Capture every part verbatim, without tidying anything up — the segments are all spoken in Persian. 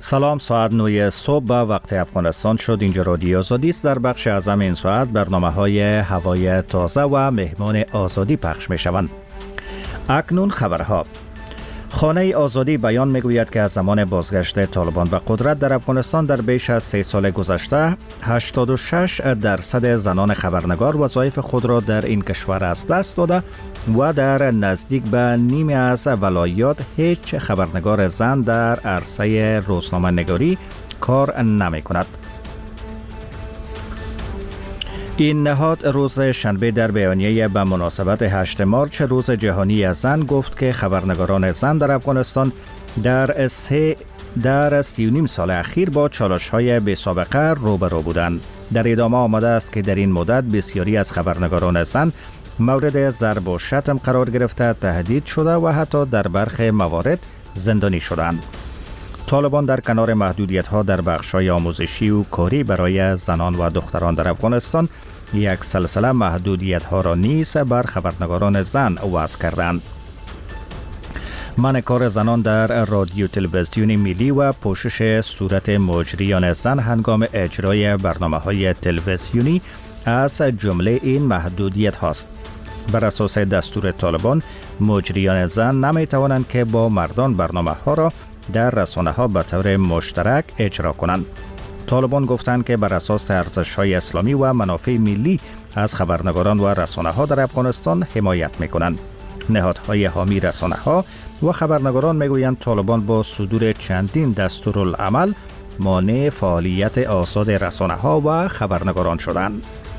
سلام، ساعت نه صبح به وقت افغانستان شد. اینجا رادیو آزادی است. در بخش اعظم این ساعت برنامه های هوای تازه و مهمان آزادی پخش می شوند. اکنون خبرها. خانه آزادی بیان می گوید که از زمان بازگشت طالبان به قدرت در افغانستان در بیش از سه سال گذشته هشتاد و شش درصد زنان خبرنگار وظایف خود را در این کشور از دست داده و در نزدیک به نیمی از ولایات هیچ خبرنگار زن در عرصه روزنامه نگاری کار نمی کند. این نهاد روز شنبه در بیانیه به مناسبت هشتم مارچ روز جهانی زن گفت که خبرنگاران زن در افغانستان در سه در سی و نیم سال اخیر با چالش‌های بی سابقه روبرو بودند. در ادامه آمده است که در این مدت بسیاری از خبرنگاران زن مورد ضرب و شتم قرار گرفته، تهدید شده و حتی در برخی موارد زندانی شدند. طالبان در کنار محدودیت‌ها در بخش‌های آموزشی و کاری برای زنان و دختران در افغانستان یک سلسله محدودیت‌ها را نیز بر خبرنگاران زن وضع کردند. منع کار زنان در رادیو تلویزیون ملی و پوشش صورت مجریان زن هنگام اجرای برنامه‌های تلویزیونی از جمله این محدودیت هاست. بر اساس دستور طالبان مجریان زن نمی توانند که با مردان برنامه ها را در رسانه ها به طور مشترک اجرا کنند. طالبان گفتند که بر اساس ارزش های اسلامی و منافع ملی از خبرنگاران و رسانه ها در افغانستان حمایت می کنند. نهادهای حامی رسانه ها و خبرنگاران می گویند طالبان با صدور چندین دستورالعمل مانع فعالیت آزاد رسانه ها و خبرنگاران شدند.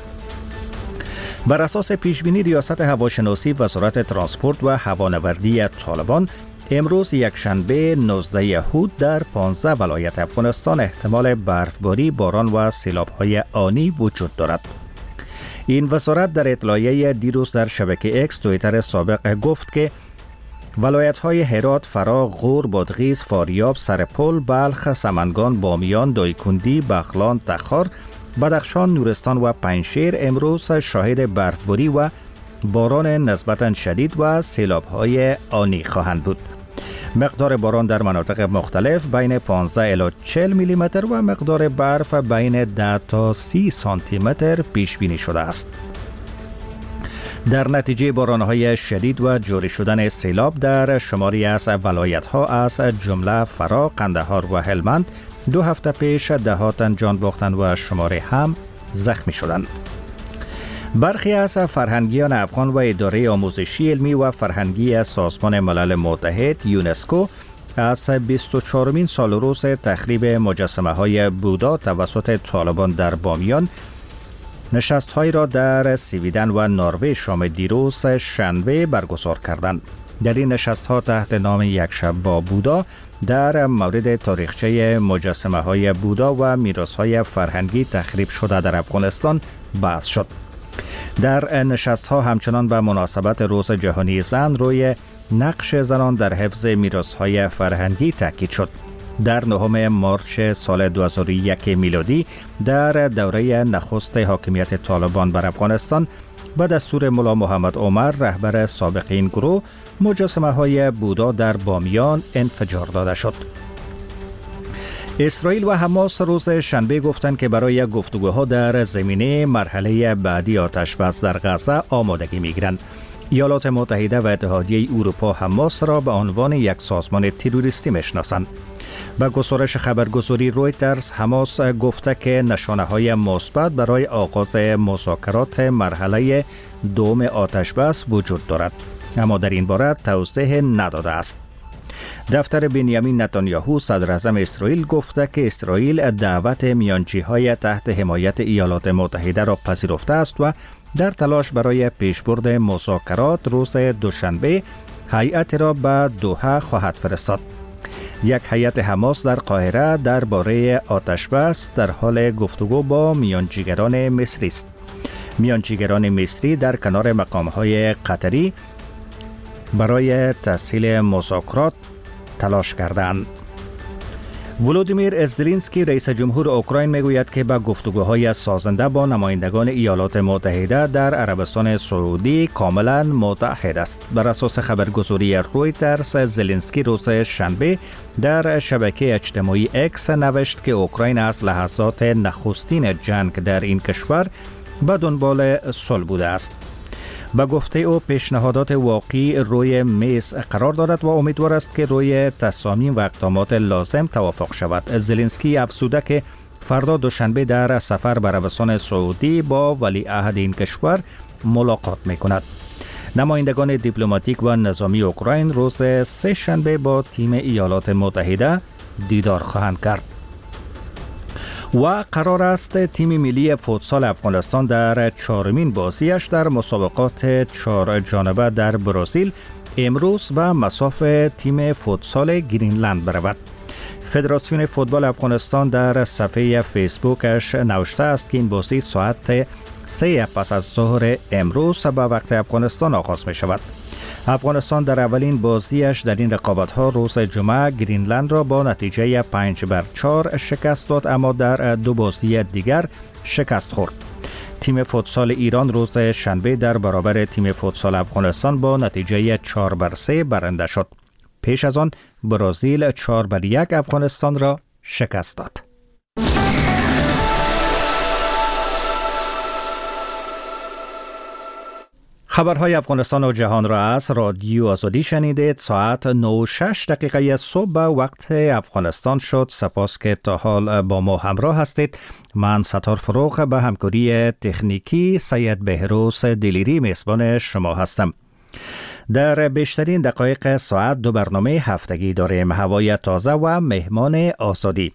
بر اساس پیشبینی ریاست هواشناسی وزارت ترانسپورت و هوانوردی طالبان امروز یکشنبه نوزدهم یهود در پانزده ولایت افغانستان احتمال برفباری، باران و سیلاب‌های آنی وجود دارد. این وزارت در اطلاعیه دیروز در شبکه اکس توییتر سابق گفت که ولایت‌های هرات، فرا، غور، بادغیس، فاریاب، سرپل، بلخ، سمنگان، بامیان، دایکندی، بغلان، تخار، بدخشان، نورستان و پنجشیر امروز شاهد برفباری و باران نسبتاً شدید و سیلاب‌های آنی خواهند بود. مقدار باران در مناطق مختلف بین پانزده الی چهل میلی متر و مقدار برف بین ده تا سی سانتی متر پیش بینی شده است. در نتیجه باران‌های شدید و جاری شدن سیلاب در شماری از ولایت‌ها از جمله فرا، قندهار و هلمند دو هفته پیش ده تن جان باختند و شماری هم زخمی شدند. برخی از فرهنگیان افغان و اداره آموزشی علمی و فرهنگی از سازمان ملل متحد یونسکو از بیست و چهارمین سال روز تخریب مجسمه های بودا توسط طالبان در بامیان نشست‌هایی را در سویدن و نروژ شام دیروز شنبه برگزار کردند. در این نشست‌ها تحت نام یک شب با بودا در مورد تاریخچه مجسمه های بودا و میراث‌های فرهنگی تخریب شده در افغانستان بحث شد. در نشست‌ها همچنان به مناسبت روز جهانی زن روی نقش زنان در حفظ میراث‌های فرهنگی تاکید شد. در نهم مارچ سال دو هزار و یک میلادی در دوره نخست حاکمیت طالبان بر افغانستان به دستور ملا محمد عمر رهبر سابق این گروه مجسمه های بودا در بامیان انفجار داده شد. اسرائیل و حماس روز شنبه گفتند که برای گفتگوها در زمینه مرحله بعدی آتش‌بس در غزه آمادگی می‌گیرند. ایالات متحده و اتحادیه اروپا حماس را به عنوان یک سازمان تروریستی می‌شناسند. با گزارش خبرگزاری رویترز حماس گفته که نشانه‌های مثبت برای آغاز مذاکرات مرحله دوم آتش‌بس وجود دارد، اما در این باره توضیح نداده است. دفتر بنیامین نتانیاهو صدر اعظم اسرائیل گفته که اسرائیل دعوت میانجی‌های تحت حمایت ایالات متحده را پذیرفته است و در تلاش برای پیشبرد مذاکرات روز دوشنبه هیئت را به دوحه خواهد فرستاد. یک هیئت حماس در قاهره درباره آتش‌بس در حال گفتگو با میانجیگران مصری است. میانجیگران مصری در کنار مقام‌های قطری برای تسهیل مذاکرات تلاش کردند. ولودیمیر زلنسکی رئیس جمهور اوکراین میگوید که با گفتگوهای سازنده با نمایندگان ایالات متحده در عربستان سعودی کاملا متحد است. بر اساس خبرگزاری رویترز، زلنسکی روز شنبه در شبکه اجتماعی اکس نوشت که اوکراین از لحظات نخستین جنگ در این کشور به دنبال صلح بوده است. با گفته او پیشنهادات واقعی روی میز قرار دارد و امیدوار است که روی تصامیم و اقدامات لازم توافق شود. زلنسکی افزوده که فردا دوشنبه در سفر به عربستان سعودی با ولیعهد این کشور ملاقات می‌کند. نمایندگان دیپلماتیک و نظامی اوکراین روز سه شنبه با تیم ایالات متحده دیدار خواهند کرد. و قرار است تیم ملی فوتسال افغانستان در چهارمین بازیش در مسابقات چهار جانبه در برزیل امروز به مصاف تیم فوتسال گرینلند برود. فدراسیون فوتبال افغانستان در صفحه فیسبوکش نوشته است که این بازی ساعت سه پس از ظهر امروز به وقت افغانستان آغاز می شود. افغانستان در اولین بازیش در این رقابت‌ها روز جمعه گرینلند را با نتیجه پنج بر چهار شکست داد، اما در دو بازی دیگر شکست خورد. تیم فوتسال ایران روز شنبه در برابر تیم فوتسال افغانستان با نتیجه چهار بر سه برنده شد. پیش از آن برزیل چهار بر یک افغانستان را شکست داد. خبرهای افغانستان و جهان را از رادیو آزادی شنیدید. ساعت نه و شش دقیقه صبح به وقت افغانستان شد. سپاس که تا حال با ما همراه هستید. من ستار فروغ به همکاری تکنیکی سید بهروز دلیری میزبان شما هستم. در بیشترین دقایق ساعت دو برنامه هفتگی داریم: هوای تازه و مهمان آزادی.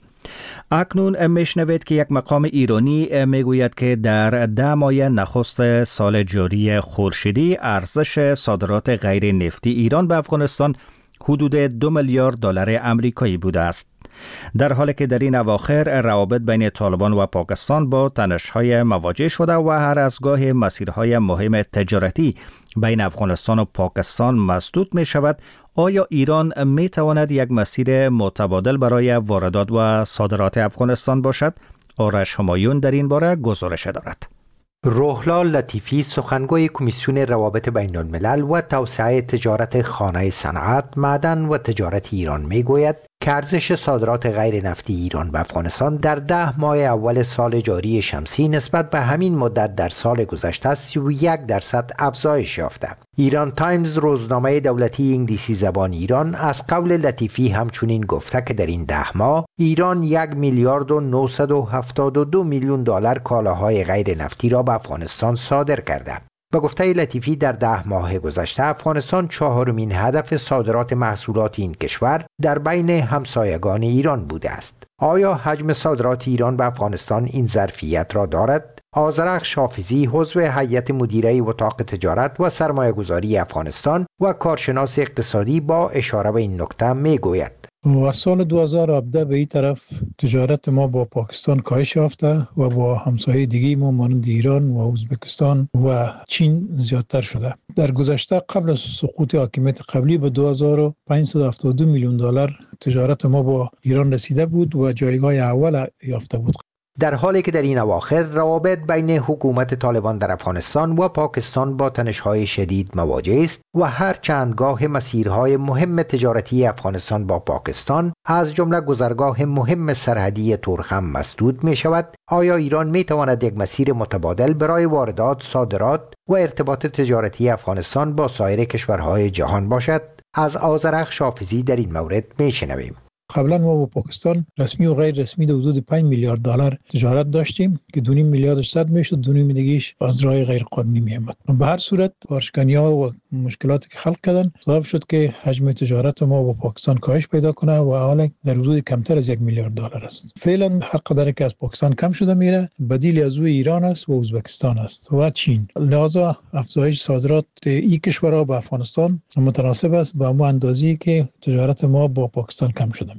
اکنون میشنوید که یک مقام ایرانی میگوید که در ده ماه نخست سال جاری خورشیدی ارزش صادرات غیر نفتی ایران به افغانستان حدود دو میلیارد دلار آمریکایی بوده است. در حالی که در این اواخر روابط بین طالبان و پاکستان با تنش‌های مواجه شده و هر از گاه مسیرهای مهم تجارتی بین افغانستان و پاکستان مسدود می شود، آیا ایران می تواند یک مسیر متبادل برای واردات و صادرات افغانستان باشد؟ آرش همایون در این باره گزارش دارد. روحلال لطیفی، سخنگوی کمیسیون روابط بین الملل و توسعه تجارت خانه صنعت، معدن و تجارت ایران میگوید که ارزش صادرات غیر نفتی ایران به افغانستان در ده ماه اول سال جاری شمسی نسبت به همین مدت در سال گذشته سی و یک درصد افزایش یافته. ایران تایمز، روزنامه دولتی انگلیسی زبان ایران، از قول لطیفی همچنین گفته که در این ده ماه ایران یک میلیارد و نهصد و هفتاد و دو میلیون دلار کالاهای غیر نفتی را به افغانستان صادر کرده. به گفته لطیفی در ده ماه گذشته افغانستان چهارمین هدف صادرات محصولات این کشور در بین همسایگان ایران بوده است. آیا حجم صادرات ایران به افغانستان این ظرفیت را دارد؟ آذرخش حافظی، عضو هیئت مدیره اتاق تجارت و سرمایه‌گذاری افغانستان و کارشناس اقتصادی، با اشاره به این نکته میگوید: و سال دو هزار و هفده به این طرف تجارت ما با پاکستان کاهش یافته و با همسایه دیگه ما مانند ایران و ازبکستان و چین زیادتر شده. در گذشته قبل از سقوط حاکمیت قبلی به دو هزار و پانصد و هفتاد و دو میلیون دلار تجارت ما با ایران رسیده بود و جایگاه اول یافته بود. در حالی که در این اواخر روابط بین حکومت طالبان در افغانستان و پاکستان با تنش‌های شدید مواجه است و هر چندگاه مسیرهای مهم تجارتی افغانستان با پاکستان از جمله گذرگاه مهم سرحدی تورخم مسدود می شود، آیا ایران می تواند یک مسیر متبادل برای واردات، صادرات و ارتباط تجارتی افغانستان با سایر کشورهای جهان باشد؟ از آذرخش حافظی در این مورد می شنویم. قبلا ما با پاکستان رسمی و غیر رسمی در حدود پنج میلیارد دلار تجارت داشتیم که دو نیم میلیاردش صد میشد، دو نیم دیگه‌اش از راه غیر قانونی میآمد. به هر صورت وارشکنی‌ها و مشکلاتی که خلق کردن سبب شد که حجم تجارت ما با پاکستان کاهش پیدا کنه و حالا در حدود کمتر از یک میلیارد دلار است. فعلا هر قدری که از پاکستان کم شده میره، بدیل از او ایران است و ازبکستان است و چین. لذا افزایش صادرات این کشورها به افغانستان متناسب است با همون اندازه‌ای که تجارت ما با پاکستان کم شده.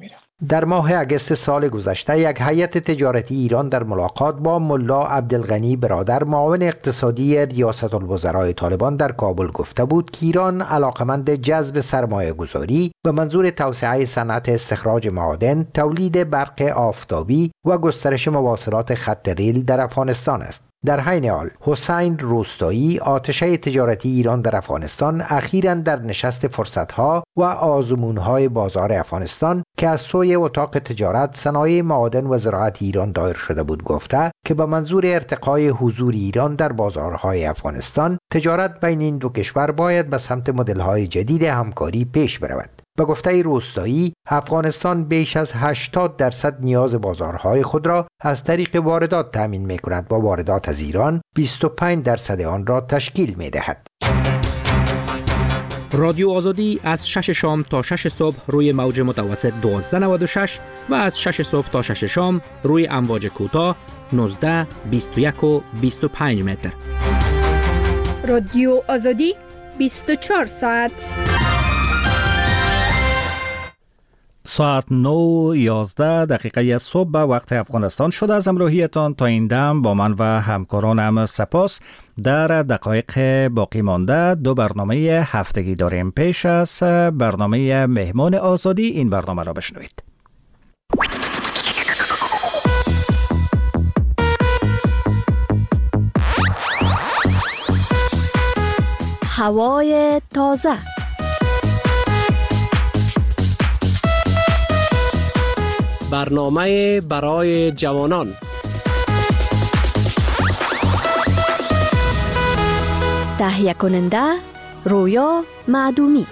در ماه اگست سال گذشته یک هیئت تجارتی ایران در ملاقات با ملا عبدالغنی برادر معاون اقتصادی ریاست الوزراء طالبان در کابل گفته بود که ایران علاقمند جذب سرمایه گذاری به منظور توسعه صنعت استخراج معادن، تولید برق آفتابی و گسترش مواصلات خط ریل در افغانستان است. در حین حال حسین روستایی آتشه تجارتی ایران در افغانستان اخیراً در نشست فرصت‌ها و آزمون‌های بازار افغانستان که از سوی اتاق تجارت، صنایع معادن و زراعت ایران دایر شده بود گفته که به منظور ارتقای حضور ایران در بازارهای افغانستان، تجارت بین این دو کشور باید به سمت مدل‌های جدید همکاری پیش برود. به گفته روستایی، افغانستان بیش از هشتاد درصد نیاز بازارهای خود را از طریق واردات تامین می‌کند و واردات از ایران بیست و پنج درصد آن را تشکیل می‌دهد. رادیو آزادی از شش شام تا شش صبح روی موج متوسط دوازده نود و شش و از شش صبح تا شش شام روی امواج کوتاه نوزده، بیست و یک و بیست و پنج متر. رادیو آزادی بیست و چهار ساعت. ساعت نه یازده دقیقه صبح به وقت افغانستان شده. از همراهیتان تا این دم با من و همکارانم سپاس. در دقایق باقی مانده دو برنامه هفتگی داریم. پیش از برنامه مهمان آزادی این برنامه را بشنوید. هوای تازه. برنامه برای جوانان. تهیه کننده رویا معدومی.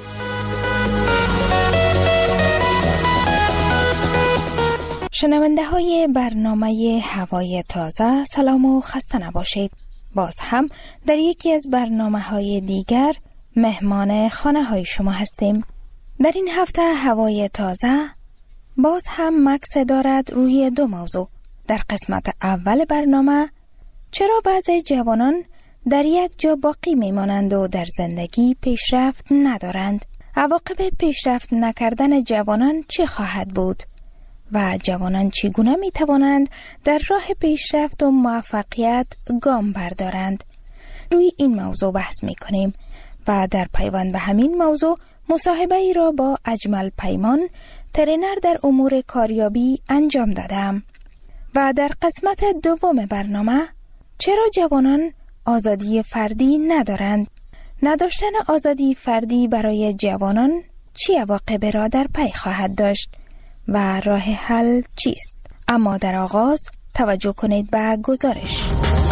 شنونده های برنامه هوای تازه، سلام و خسته نباشید. باز هم در یکی از برنامه های دیگر مهمان خانه های شما هستیم. در این هفته هوای تازه باز هم مکس دارد روی دو موضوع. در قسمت اول برنامه چرا بعضی جوانان در یک جا باقی میمانند و در زندگی پیشرفت ندارند؟ عواقب پیشرفت نکردن جوانان چه خواهد بود؟ و جوانان چگونه می توانند در راه پیشرفت و موفقیت گام بردارند؟ روی این موضوع بحث می کنیم و در پیوند به همین موضوع مصاحبه ای را با اجمل پیمان، ترینر در امور کاریابی انجام دادم. و در قسمت دوم برنامه چرا جوانان آزادی فردی ندارند؟ نداشتن آزادی فردی برای جوانان چه عواقبی را در پی خواهد داشت و راه حل چیست؟ اما در آغاز توجه کنید به گزارش.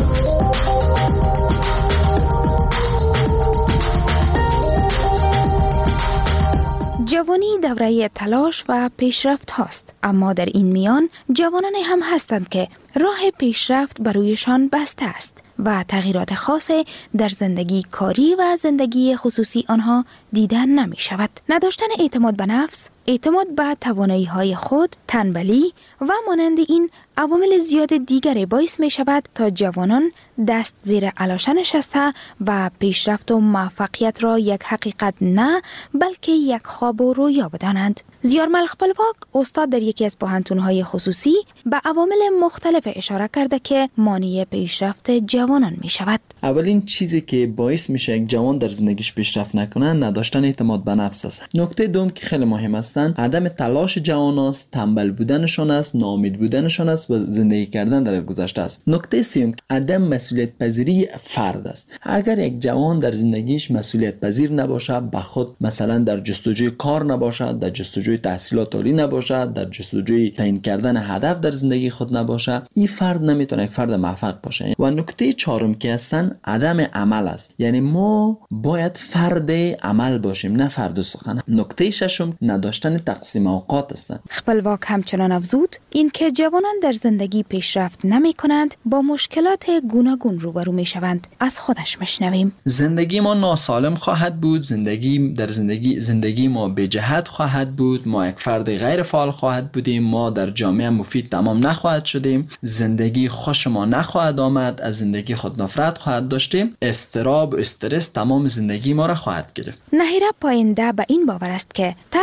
جوانی دوره تلاش و پیشرفت هاست، اما در این میان جوانان هم هستند که راه پیشرفت برویشان بسته است و تغییرات خاص در زندگی کاری و زندگی خصوصی آنها دیدن نمی شود. نداشتن اعتماد به نفس، اعتماد به توانایی های خود، تنبلی و مانند این عوامل زیاد دیگری باعث می شود تا جوانان دست زیر علاشه نشسته و پیشرفت و موفقیت را یک حقیقت نه بلکه یک خواب و رویا بدانند. زیارمل خپلواک استاد در یکی از پوهنتون‌های خصوصی به عوامل مختلف اشاره کرده که مانع پیشرفت جوانان می شود. اولین چیزی که باعث میشه یک جوان در زندگیش پیشرفت نکنه نداشتن اعتماد به نفس است. نکته دوم که خیلی مهم است عدم تلاش جوان است، تنبل بودنشان است، ناامید بودنشان است و زندگی کردن در گذشته است. نکته سوم عدم مسئولیت پذیری فرد است. اگر یک جوان در زندگیش مسئولیت پذیر نباشه، به خود مثلا در جستجوی کار نباشد، در جستجوی تحصیلات عالی نباشد، در جستجوی تعیین کردن هدف در زندگی خود نباشه، این فرد نمیتونه یک فرد موفق باشه. و نکته چهارم که هستن عدم عمل است. یعنی ما باید فرد عمل باشیم نه فرد سخن. نکته ششم نداشتن تقسیم اوقات است. خپلواک همچنان افزود این که جوانان در زندگی پیشرفت نمی کنند با مشکلات گوناگون روبرو می شوند. از خودش مشنویم. زندگی ما ناسالم خواهد بود، زندگی در زندگی زندگی ما به جهت خواهد بود، ما یک فرد غیر فعال خواهد بودیم، ما در جامعه مفید تمام نخواهد شدیم، زندگی خوش ما نخواهد آمد، از زندگی خود نفرت خواهد داشتیم، استراب و استرس تمام زندگی ما را خواهد گرفت. نهیره پاینده به این باور است که ترس و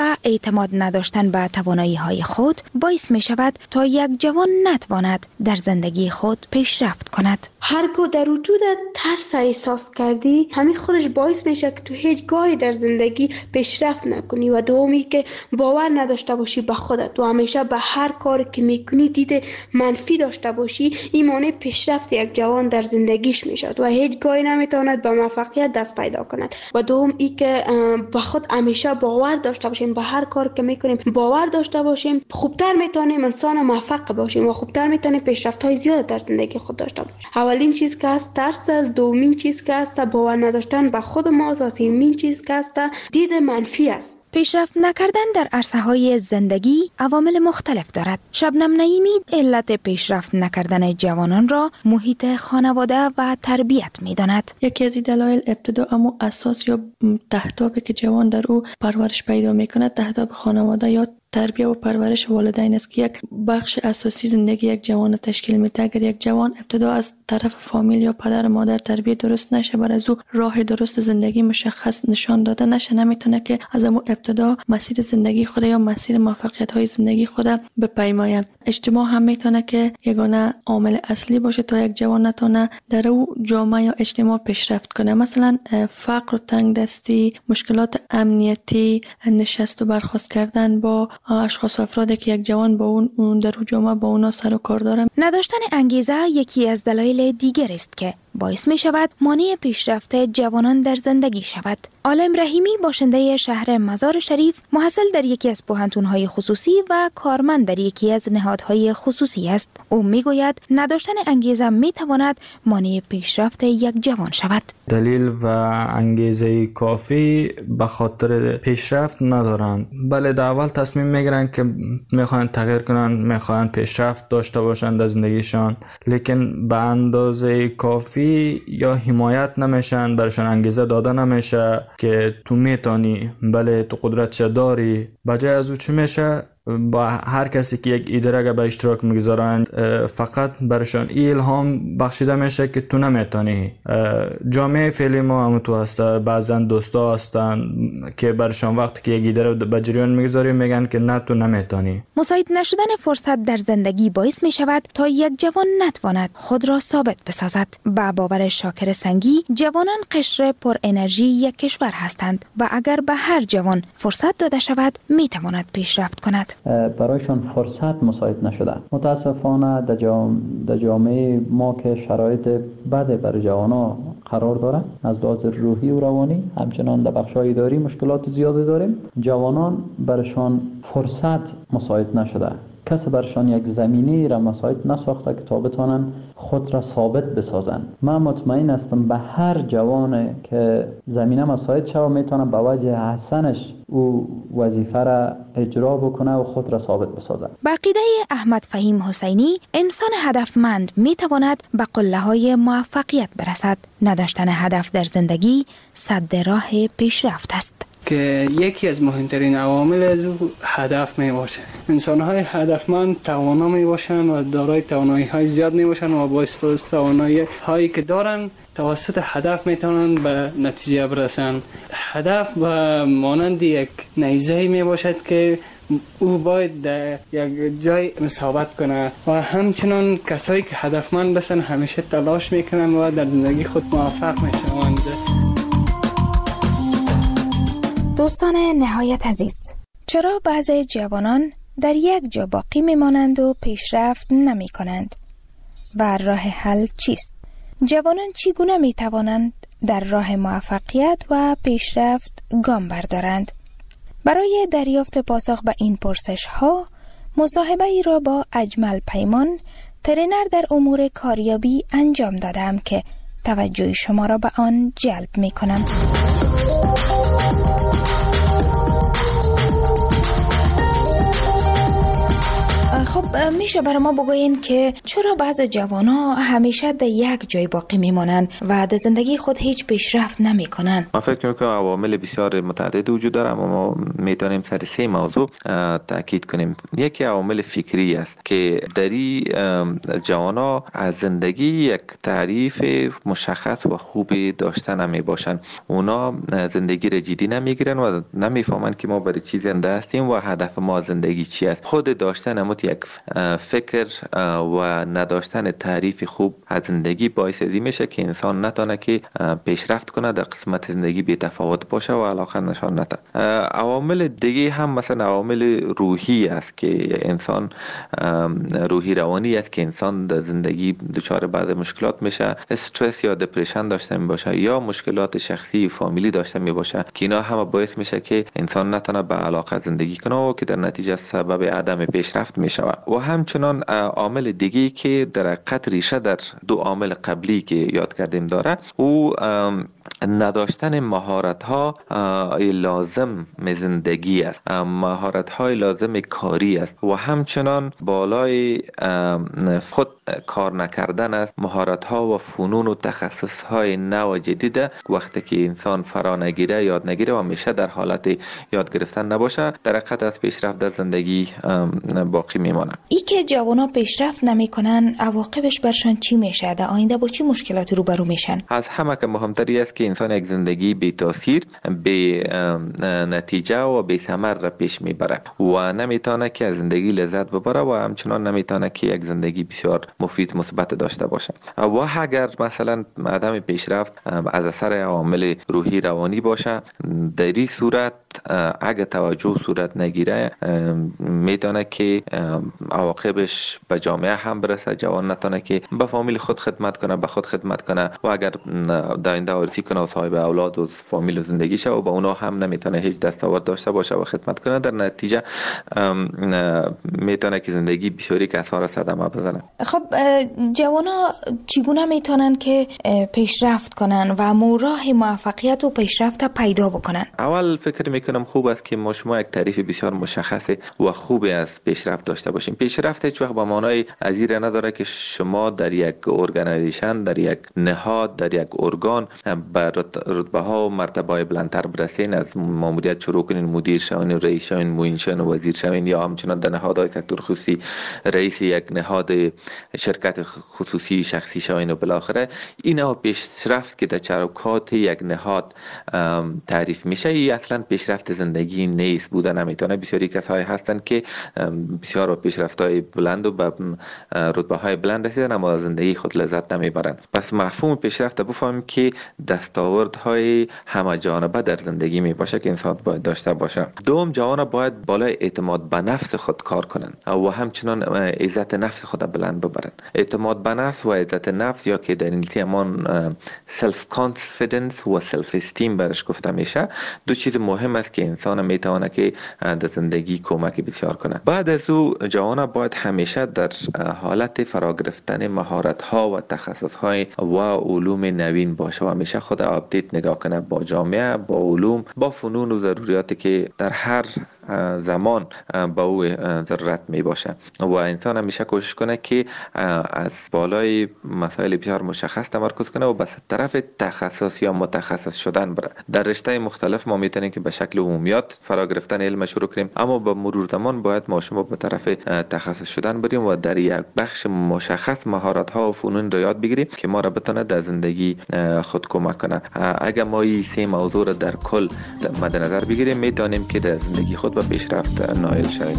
و اعتماد نداشتن به توانایی های خود باعث می شود تا یک جوان نتواند در زندگی خود پیشرفت کند. هرگاه در وجودت ترس احساس کردی، همین خودش باعث میشه که تو هیچ گاهی در زندگی پیشرفت نکنی و دومی که باور نداشته باشی به خودت و همیشه به هر کاری که میکنی دید منفی داشته باشی. این مانع پیشرفت یک جوان در زندگیش میشد و هیچ گاهی نمیتواند به موفقیت دست پیدا کند. و دوم ای که به خود همیشه باور داشته باشیم، به هر کاری که میکنیم باور داشته باشیم، خوبتر میتونیم انسان موفق باشیم و خوبتر میتونیم پیشرفت های زیاد در زندگی خود داشته باشیم. اولین چیز که است ترس است، دومین چیز که است باور نداشتن به خود ماست و سومین چیز که است دید منفی است. پیشرفت نکردن در عرصه‌های زندگی عوامل مختلف دارد. شبنم نعیمی علت پیشرفت نکردن جوانان را محیط خانواده و تربیت می‌داند. یکی از دلایل ابتدا اما اساس یا تهدابی که جوان در او پرورش پیدا می‌کند تهداب خانواده یا تربیت و پرورش والدین است که یک بخش اساسی زندگی یک جوان تشکیل میده. اگر یک جوان ابتدا از طرف فامیل یا پدر و مادر تربیت درست نشه، بر از او راه درست زندگی مشخص نشان داده نشه، نمیتونه که از اون ابتدا مسیر زندگی خود یا مسیر موفقیت های زندگی خود بپیماید. اجتماع هم میتونه که یگانه عامل اصلی باشه تا یک جوان نتونه در او جامعه یا اجتماع پیشرفت کنه. مثلا فقر و تنگدستی، مشکلات امنیتی، نشست و برخاست کردن با اشخاص و افرادی که یک جوان با اون در جامعه با اونا سر و کار داره. نداشتن انگیزه یکی از دلایل دیگر است که باعث می شود مانع پیشرفت جوانان در زندگی شود. عالم رحیمی باشنده شهر مزار شریف، محصل در یکی از پوهنتون‌های خصوصی و کارمند در یکی از نهادهای خصوصی است. او می گوید نداشتن انگیزه می تواند مانع پیشرفت یک جوان شود. دلیل و انگیزه کافی به خاطر پیشرفت ندارند. بله، در اول تصمیم میگیرن که میخوان تغییر کنن، میخوان پیشرفت داشته باشن در زندگیشان، لیکن به اندازه کافی یا حمایت نمیشن، برشان انگیزه داده نمیشه که تو میتونی، بله تو قدرت داری. بجای از او چی میشه؟ با هر کسی که یک ایده را به اشتراک میگذارند فقط برشان الهام بخشیده میشه که تو نمیتونی. جامعه فعلی ما هم تو هسته، بعضا دوستا هستن که برشان وقتی که یک ایده را به جریان میگذاری میگن که نه تو نمیتونی. مساعد نشدن فرصت در زندگی باعث می شود تا یک جوان نتواند خود را ثابت بسازد. با باور شاکر سنگی، جوانان قشر پر انرژی یک کشور هستند و اگر به هر جوان فرصت داده شود می تواند پیشرفت کند. برایشان فرصت مساعد نشده. متاسفانه در جامعه, جامعه ما که شرایط بد برای جوانا قرار داره، از لحاظ روحی و روانی، همچنان در بخش‌های اداری مشکلات زیادی داریم. جوانان برایشان فرصت مساعد نشده. کسی برشان یک زمینه را مساعد نساخته که تا بتانن خود را ثابت بسازن. من مطمئن هستم به هر جوان که زمینه مساعد شود میتونه به وجه حسنش او وظیفه را اجرا بکنه و خود را ثابت بسازه. با عقیده احمد فهیم حسینی، انسان هدفمند میتواند به قله‌های موفقیت برسد. نداشتن هدف در زندگی سد راه پیشرفت است. که یکی از مهمترین عوامل از او هدف می باشه. انسان‌های هدفمند توانا می باشند و دارای توانایی‌های زیاد می باشند و با استفاده از توانایی‌هایی که دارند توسط هدف می توانند به نتیجه برسند. هدف و مانند یک نیزه‌ای می باشد که او باید در یک جای ثابت کنه و همچنان کسایی که هدفمند هستند همیشه تلاش میکنند و در زندگی خود موفق میشوند. دوستان نهایت عزیز، چرا بعضی جوانان در یک جا باقی میمانند و پیشرفت نمی کنند؟ و راه حل چیست؟ جوانان چگونه می توانند در راه موفقیت و پیشرفت گام بردارند؟ برای دریافت پاسخ به این پرسش ها، مصاحبه ای را با اجمل پیمان، ترینر در امور کاریابی انجام دادم که توجه شما را به آن جلب می کنم. خب میشه برای ما بگوین که چرا بعض جوان‌ها همیشه در یک جای باقی میمانن و در زندگی خود هیچ پیشرفت نمیکنن؟ من فکر میکنم عوامل بسیار متعدد وجود داره، اما ما میتونیم سر سه موضوع تاکید کنیم. یکی عوامل فکری است که دری جوان‌ها از زندگی یک تعریف مشخص و خوبی داشته نمی باشن. اونا زندگی را جدی نمیگیرن و نمیفهمن که ما برای چی زنده هستیم و هدف ما زندگی چی است. خود داشتن اموت یک فکر و نداشتن تعریف خوب از زندگی باعث ازی میشه که انسان نتونه که پیشرفت کنه، در قسمت زندگی بی تفاوت باشه و علاقه نشان نده. عوامل دیگه هم مثلا عوامل روحی است که انسان روحی روانی است که انسان در زندگی دچار بعض مشکلات میشه، استرس یا دپرشن داشته می باشه یا مشکلات شخصی فامیلی داشته می باشه که اینا همه باعث میشه که انسان نتونه به علاقه زندگی کنه و که در نتیجه سبب عدم پیشرفت میشه. و همچنان عامل دیگه که در حقیقت ریشه در دو عامل قبلی که یاد کردیم داره، او نداشتن مهارت ها لازم زندگی است، مهارت های لازم کاری است و همچنان بالای خود کار نکردن است. مهارت ها و فنون و تخصص های نو و جدید وقتی که انسان فرا نگیره، یاد نگیره و همیشه در حالت یاد گرفتن نباشه، در حقیقت از پیشرفت در زندگی باقی میمانه. ای که جوانا پیشرفت نمیکنن عواقبش برشان چی میشه؟ در آینده با چی مشکلاتی روبرو میشن؟ از همه که مهمتری است که انسان یک زندگی بی تاثیر، بی نتیجه و بی ثمر را پیش میبره و نمیتونه که از زندگی لذت ببره و همچنان نمیتونه که یک زندگی بسیار مفید مثبت داشته باشه. و اگر مثلا عدم پیشرفت از اثر عوامل روحی روانی باشه، در این صورت اگه توجه صورت نگیره میتونه که عواقبش به جامعه هم برسه. جوان نتونه که به فامیل خود خدمت کنه، به خود خدمت کنه و اگر در آینده آرزو کنه و صاحب اولاد و فامیل و زندگی شه و با اونا هم نمیتونه هیچ دستاورد داشته باشه و خدمت کنه، در نتیجه میتونه که زندگی بسیاری کسا را صدمه بزنه. خب جوانا چگونه میتونن که پیشرفت کنن و راه موفقیت و پیشرفت پیدا بکنن؟ اول فکر میکنم خوب است که ما شما یک تعریف بسیار مشخص و خوبی از پیشرفت داشته باشیم. پیشرفت هیچ وقت به معنای ازیره نداره که شما در یک ارگانایزیشن، در یک نهاد، در یک ارگان به رتبه ها و مرتبه های بلندتر برسین، از ماموریت شروع کنین، مدیر شوین، رئیس شوین، معین شوین، وزیر شوین یا همچنان در نهادهای سکتور خصوصی رئیس یک نهاد شرکت خصوصی شخصی شوین و بالاخره اینا پیشرفت که در چارکات یک نهاد تعریف میشه، ای اصلا پیشرفت زندگی نیست. بوده نمیتونه. بسیاری کسایی هستن که بسیار پیشرفت‌های بلند و به رتبه‌های بلند رسیدن اما زندگی خود لذت نمیبرن. پس مفهوم پیشرفت بفهمیم که دستاوردهای همه جانبه در زندگی می باشه که انسان باید داشته باشه. دوم، جوان باید بالای اعتماد به نفس خود کار کنن و همچنان عزت نفس خود بلند ببرن. اعتماد به نفس و عزت نفس یا که در انگلیسی همان سلف کانفیدنس و سلف استیم برش گفته میشه، دو چیز مهم است که انسان میتونه که در زندگی کمک بسیار کنه. بعد از او جوان باید همیشه در حالت فرا گرفتن مهارت ها و تخصص های و علوم نوین باشه و همیشه خود آپدیت نگاه کنه با جامعه، با علوم، با فنون و ضروریاتی که در هر زمان با او ضرورت می باشه و انسان همیشه کوشش کنه که از بالای مسائل بسیار مشخص تمرکز کنه و به طرف تخصص یا متخصص شدن بره. در رشته مختلف ما میتونیم که به شکل عمومیات فرا گرفتن علم شروع کنیم، اما با مرور زمان باید ما شما به طرف تخصص شدن بریم و در یک بخش مشخص مهارت ها و فنون رو یاد بگیریم که ما را بتونه در زندگی خود کمک کنه. اگر ما این سه موضوع را در کل مد نظر بگیریم میتونیم که در زندگی خود به پیشرفت نائل شویم.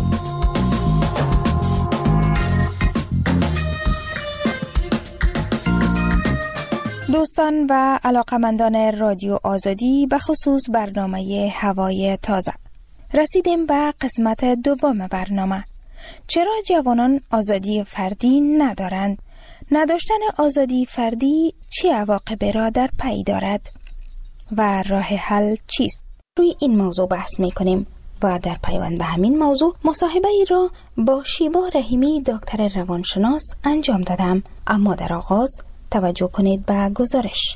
دوستان و علاقمندان رادیو آزادی، به خصوص برنامه هوای تازه، رسیدیم به قسمت دوم برنامه. چرا جوانان آزادی فردی ندارند؟ نداشتن آزادی فردی چه عواقبی را در پی دارد و راه حل چیست؟ روی این موضوع بحث می کنیم و در پیوند به همین موضوع مصاحبه ای را با شیبا رحیمی دکتر روانشناس انجام دادم. اما در آغاز توجه کنید به گزارش.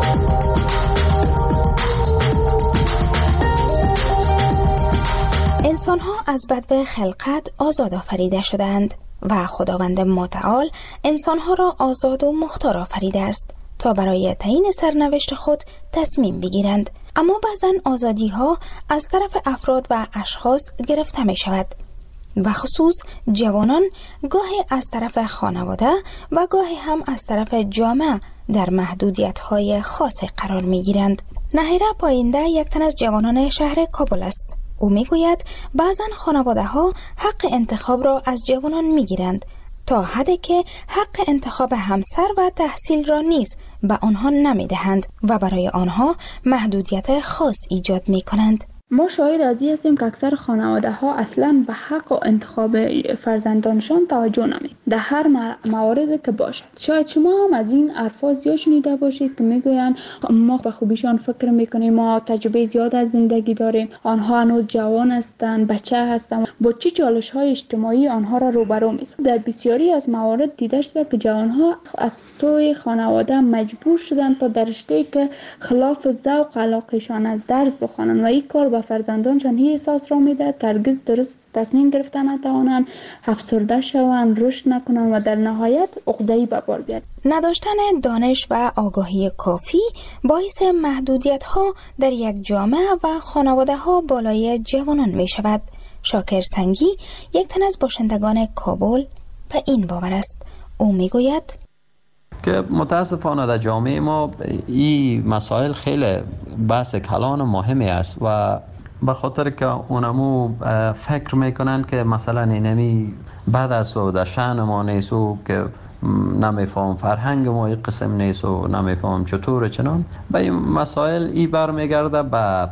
انسان‌ها از بدو خلقت آزاد آفریده شدند و خداوند متعال انسانها را آزاد و مختار آفریده است تا برای تعیین سرنوشت خود تصمیم بگیرند. اما بعضن آزادی ها از طرف افراد و اشخاص گرفته می شود و خصوص جوانان گاهی از طرف خانواده و گاهی هم از طرف جامعه در محدودیت های خاص قرار می گیرند. نهیره پاینده یک تن از جوانان شهر کابل است. او می گوید بعضن خانواده ها حق انتخاب را از جوانان می گیرند تا حدی که حق انتخاب همسر و تحصیل را نیز به آنها نمی دهند و برای آنها محدودیت خاص ایجاد می کنند. ما شاهد از این هستیم که اکثر خانواده ها اصلا به حق و انتخاب فرزندانشان توجه نمی در هر موارد که باشد. شاید شما هم از این الفاظ زیاد شنیده باشید که میگویند ما به خوبیشان فکر میکنیم، ما تجربه زیاد از زندگی داریم، آنها هنوز جوان هستند، بچه هستند. با چه چالش های اجتماعی آنها را روبرو می‌سازد. در بسیاری از موارد دیده شده که جوانها از سوی خانواده مجبور شدند تا در رشته‌ای که خلاف ذوق علاقهشان از درس بخوانند و این کار به فرزندانشان هی احساس را میده که هرگز درست تصمیم گرفتن نتوانند، افسرده شوند، رشد نکنند و در نهایت عقده‌ای به بار بیاید. نداشتن دانش و آگاهی کافی باعث محدودیت ها در یک جامعه و خانواده ها بالای جوانان می شود. شاکر سنگی یک تن از باشندگان کابل به این باور است. او می گوید که متاسفانه در جامعه ما این مسائل خیلی بحث کلان و مهمی است و به خاطر که اونمو فکر میکنن که مثلا اینمی بعد از و در شأن ما نیست و که نمیفهم فرهنگ ما این قسم نیست و نمیفهم چطور چنان به این مسائل ای برمیگرده به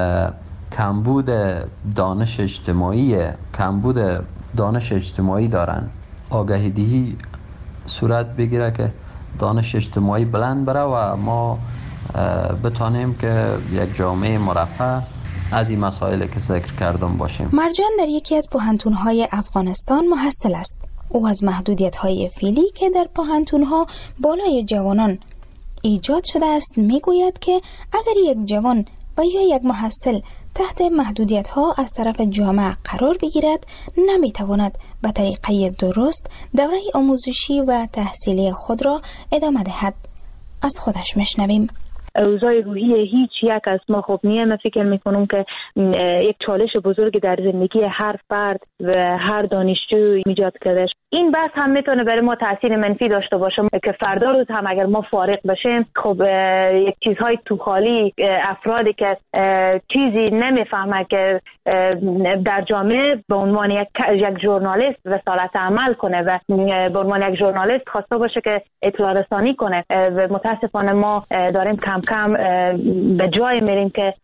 کمبود دانش اجتماعی کمبود دانش اجتماعی دارن. آگاهی دهی صورت بگیره که دانش اجتماعی بلند بره و ما بتانیم که یک جامعه مرفه از این مسائل که ذکر کردم باشیم. مرجان در یکی از پوهنتون‌های افغانستان محصل است. او از محدودیت‌های فعلی که در پوهنتون‌ها بالای جوانان ایجاد شده است میگوید که اگر یک جوان و یا یک محصل تحت محدودیت‌ها از طرف جامعه قرار بگیرد نمیتواند به طریقه درست دوره آموزشی و تحصیلی خود را ادامه دهد. از خودش میشنویم. اوضاع روحی هیچ یک از ما خوب نیه. من فکر میکنم که یک چالش بزرگ در زندگی هر فرد و هر دانشجو ایجاد کرده. این بحث هم میتونه برای ما تاثیر منفی داشته باشه که فردا روز هم اگر ما فارغ بشیم خب یک چیزهای تو خالی افرادی که چیزی نمیفهمه که در جامعه به عنوان یک یک ژورنالیست رسالت عمل کنه و به عنوان یک ژورنالیست خواسته باشه که اطلاع رسانی کنه و متاسفانه ما داریم کم کم به جای میریم که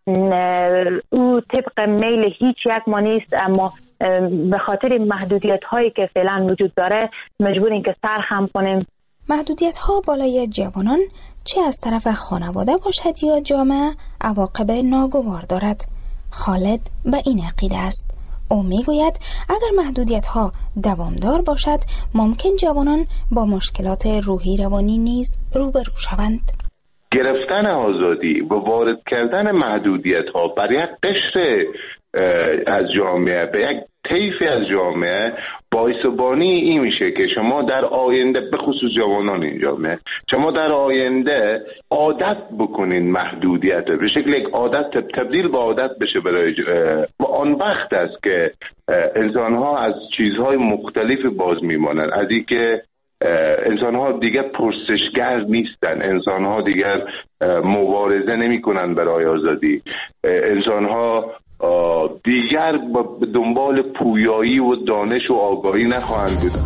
او طبق میل هیچ یک ما نیست، اما به خاطر محدودیت هایی که فعلا وجود داره مجبوریم که سرخم کنیم. محدودیت ها بالای جوانان چه از طرف خانواده باشد یا جامعه عواقب ناگوار دارد. خالد به این عقیده است. او میگوید اگر محدودیت ها دوامدار باشد ممکن جوانان با مشکلات روحی روانی نیز روبرو شوند. گرفتن آزادی و وارد کردن محدودیت ها بر یک قشر از جامعه به یک طیفی از جامعه باعث و بانی این میشه که شما در آینده به خصوص جوانان این جامعه شما در آینده عادت بکنین محدودیت به شکل یک عادت تبدیل به عادت بشه برای و آن وقت است که انسان ها از چیزهای مختلف باز میمانند، از این که انسان ها دیگر پرسشگر نیستن، انسان ها دیگر مبارزه نمی کنن برای آزادی، انسان ها دیگر به دنبال پویایی و دانش و آگاهی نخواهند بود.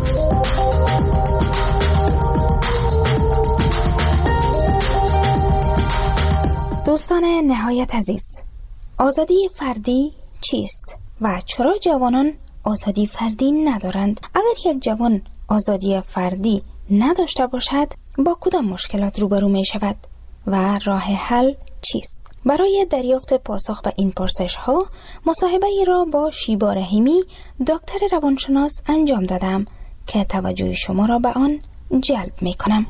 دوستان نهایت عزیز، آزادی فردی چیست و چرا جوانان آزادی فردی ندارند؟ اگر یک جوان آزادی فردی نداشته باشد با کدام مشکلات روبرو می شود و راه حل چیست؟ برای دریافت پاسخ به این پرسش ها مصاحبه ای را با شیبا رحیمی دکتر روانشناس انجام دادم که توجه شما را به آن جلب می کنم.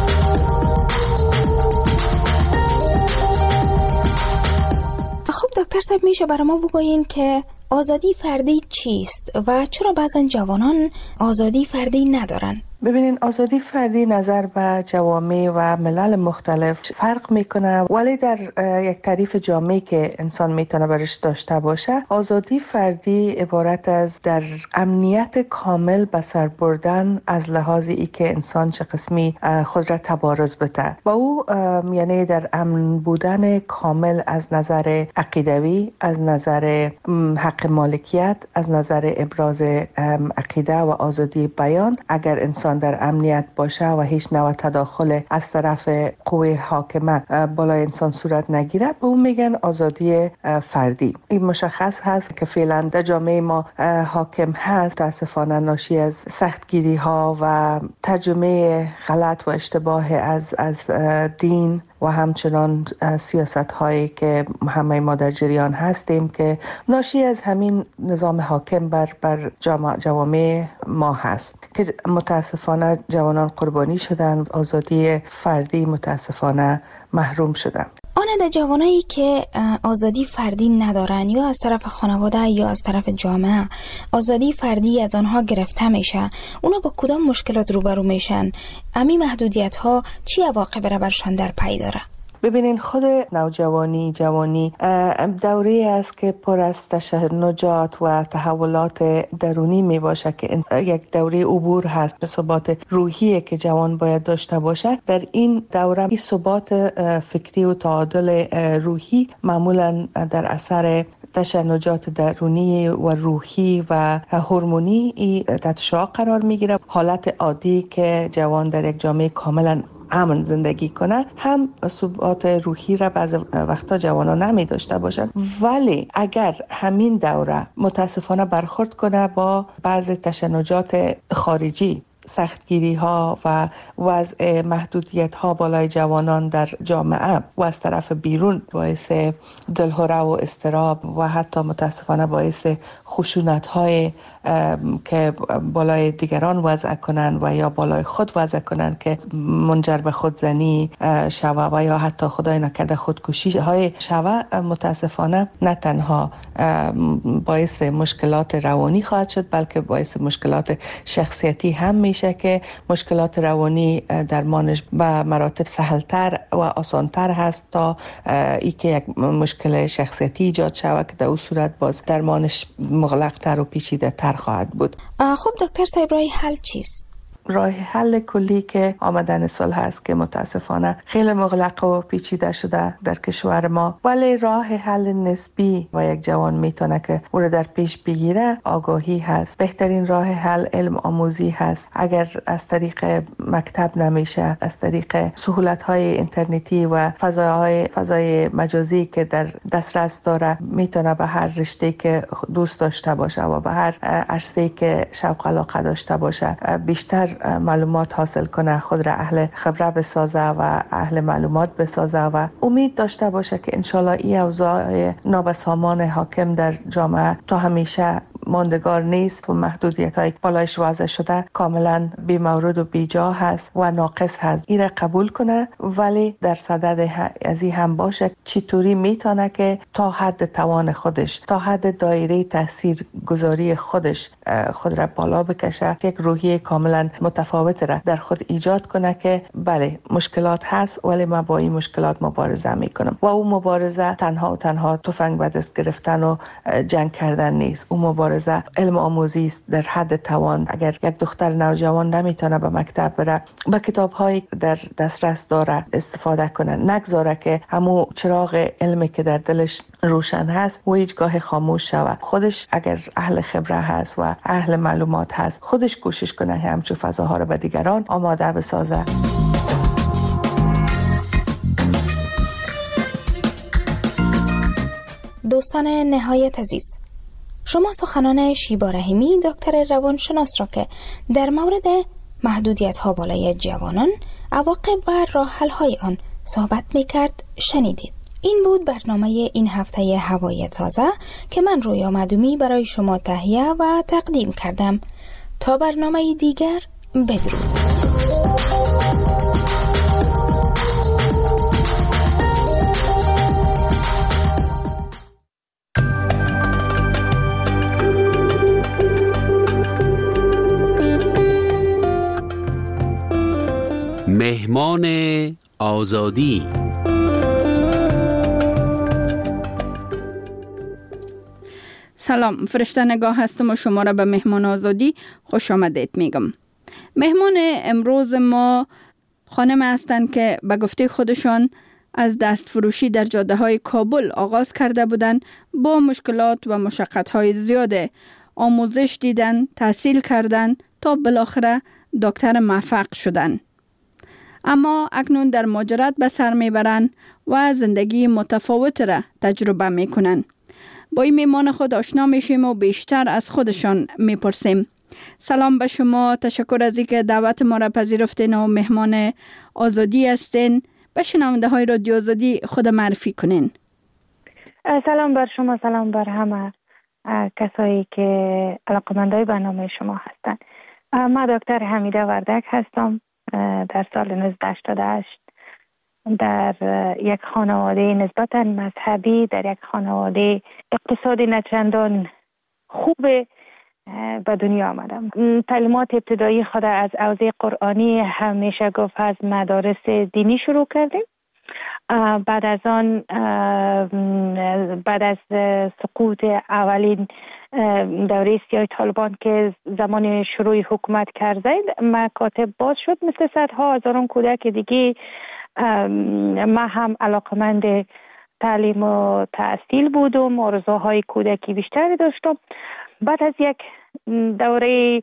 خب دکتر صاحب میشه برای ما بگوین که آزادی فردی چیست و چرا بعضن جوانان آزادی فردی ندارن؟ ببینین، آزادی فردی نظر به جوامع و ملل مختلف فرق میکنه، ولی در یک تعریف جامعی که انسان میتونه برش داشته باشه، آزادی فردی عبارت از در امنیت کامل به سر بردن از لحاظ ای که انسان چه قسمی خود را تبارز بده و او یعنی در امن بودن کامل از نظر عقیدوی، از نظر حق مالکیت، از نظر ابراز عقیده و آزادی بیان. اگر انسان در امنیت باشه و هیچ نوع تداخل از طرف قوه حاکمه بالای انسان صورت نگیره، به اون میگن آزادی فردی. این مشخص هست که فعلا در جامعه ما حاکم هست، متاسفانه ناشی از سختگیری ها و ترجمه غلط و اشتباه از از دین و همچنان سیاست هایی که همه ما در جریان هستیم که ناشی از همین نظام حاکم بر بر جوامع ما هست که متاسفانه جوانان قربانی شدن، آزادی فردی متاسفانه محروم شدن. آن در جوانایی که آزادی فردی ندارن یا از طرف خانواده یا از طرف جامعه آزادی فردی از آنها گرفته میشه، اونا با کدام مشکلات روبرو میشن؟ امی محدودیت ها چی عواقب را برشان در پی داره؟ ببینین، خود نوجوانی جوانی دوره است که پر از تشنجات و تحولات درونی می باشه که یک دوره عبور هست به ثبات روحی که جوان باید داشته باشه. در این دوره این ثبات فکری و تعادل روحی معمولا در اثر تشنجات درونی و روحی و هورمونی تحت شعاع قرار میگیره. حالت عادی که جوان در یک جامعه کاملا امن زندگی کنه هم ثبات روحی را بعض وقتا جوانا نمی داشته باشند، ولی اگر همین دوره متاسفانه برخورد کنه با بعض تشنجات خارجی، سختگیری ها و وضع محدودیت ها بالای جوانان در جامعه و از طرف بیرون باعث دلهره و اضطراب و حتی متاسفانه باعث خشونت های که بالای دیگران وضع کنن و یا بالای خود وضع کنن که منجر به خودزنی شوه و یا حتی خدای نکرده خودکشی های شوه، متاسفانه نه تنها باعث مشکلات روانی خواهد شد بلکه باعث مشکلات شخصیتی هم میشه که مشکلات روانی درمانش به مراتب سهلتر و آسانتر هست تا ای که یک مشکل شخصیتی ایجاد شود که در اون صورت باز درمانش مغلق‌تر و پیچیده‌تر خواهد بود. خب دکتر صاحب، راه حل چیست؟ راه حل کلی که آمدن صلح هست که متاسفانه خیلی مغلق و پیچیده شده در کشور ما، ولی راه حل نسبی و یک جوان میتونه که او را در پیش بگیره آگاهی هست. بهترین راه حل علم آموزی هست. اگر از طریق مکتب نمیشه، از طریق سهولت‌های اینترنتی و فضاهای فضای مجازی که در دسترس داره میتونه به هر رشته که دوست داشته باشه و به هر عرصه‌ای که شوق علاقه داشته باشه بیشتر معلومات حاصل کنه، خود را اهل خبره بسازه و اهل معلومات بسازه و امید داشته باشه که انشالله این اوضاع نابسامان حاکم در جامعه تا همیشه ماندگار نیست و محدودیت های بالایش وضع شده کاملا بی مورد و بی جا هست و ناقص هست. این را قبول کنه، ولی در صدد از این هم باشه چطوری میتونه که تا حد توان خودش، تا حد دایره تاثیر گذاری خودش خود را بالا بکشه، یک روحیه کاملا متفاوت را در خود ایجاد کنه که بله مشکلات هست ولی من با این مشکلات مبارزه میکنم. و اون مبارزه تنها و تنها تفنگ به دست گرفتن و جنگ کردن نیست. اون مبارزه علم آموزی است در حد توان. اگر یک دختر نوجوان نمیتونه به مکتب بره، با کتاب‌هایی در دسترس داره استفاده کنه، نگذاره که همون چراغ علمی که در دلش روشن هست و هیچگاه خاموش شود. خودش اگر اهل خبره هست و اهل معلومات هست، خودش کوشش کنه همچون فضاها رو به دیگران آماده بسازه. دوستان نهایت عزیز، شما سخنان شیبا رحیمی دکتر روانشناس را که در مورد محدودیت ها بالای جوانان، عواقب و راه حل های آن صحبت می کرد شنیدید. این بود برنامه این هفته هوای تازه که من رویا مدومی برای شما تهیه و تقدیم کردم. تا برنامه دیگر، بدرود. مهمان آزادی. سلام، فرشته نگاه هستم و شما را به مهمان آزادی خوش آمدید میگم. مهمان امروز ما خانم هستند که به گفته خودشان از دست فروشی در جاده های کابل آغاز کرده بودند. با مشکلات و مشقت های زیاده آموزش دیدن، تحصیل کردن تا بالاخره دکتر موفق شدن. اما اکنون در مهاجرت به سر میبرن و زندگی متفاوت را تجربه میکنن. با این میمان خود آشنا میشیم و بیشتر از خودشان میپرسیم. سلام به شما، تشکر از اینکه دعوت ما را پذیرفتین و مهمان آزادی هستین. به شنونده های رادیو آزادی خود معرفی کنین. سلام بر شما، سلام بر همه کسایی که علاقه‌مندای برنامه شما هستند. من دکتر حمیده وردک هستم. در سال نوزده هشتاد و هشت در یک خانواده نسبتاً مذهبی، در یک خانواده اقتصادی نچندان خوب به دنیا آمدم. تعلیمات ابتدایی خود از حوزه قرآنی همیشه گفت از مدارس دینی شروع کردیم. بعد از آن بعد از سقوط اولین دوره سیاه طالبان که زمان شروع حکومت کرده مکاتب باز شد، مثل صدها هزاران کودک دیگه ما هم علاقمند تعلیم و تحصیل بودم، آرزوهای کودکی بیشتری داشتم. بعد از یک دوره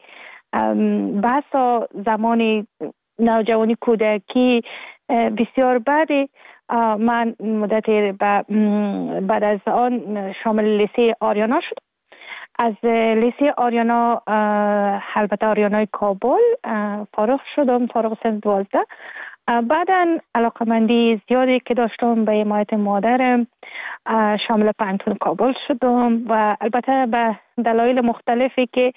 بحث زمان نوجوانی کودکی بسیار بعد من مدت بعد از آن شامل لیسه آریانا شد. از لیسه آریانا البته آریانای کابل فارغ شدم، فارغ سن دوازده. بعدا علاقمندی زیادی که داشتم به حمایت مادرم شامل پانتون کابل شدم و البته به دلایل مختلفی که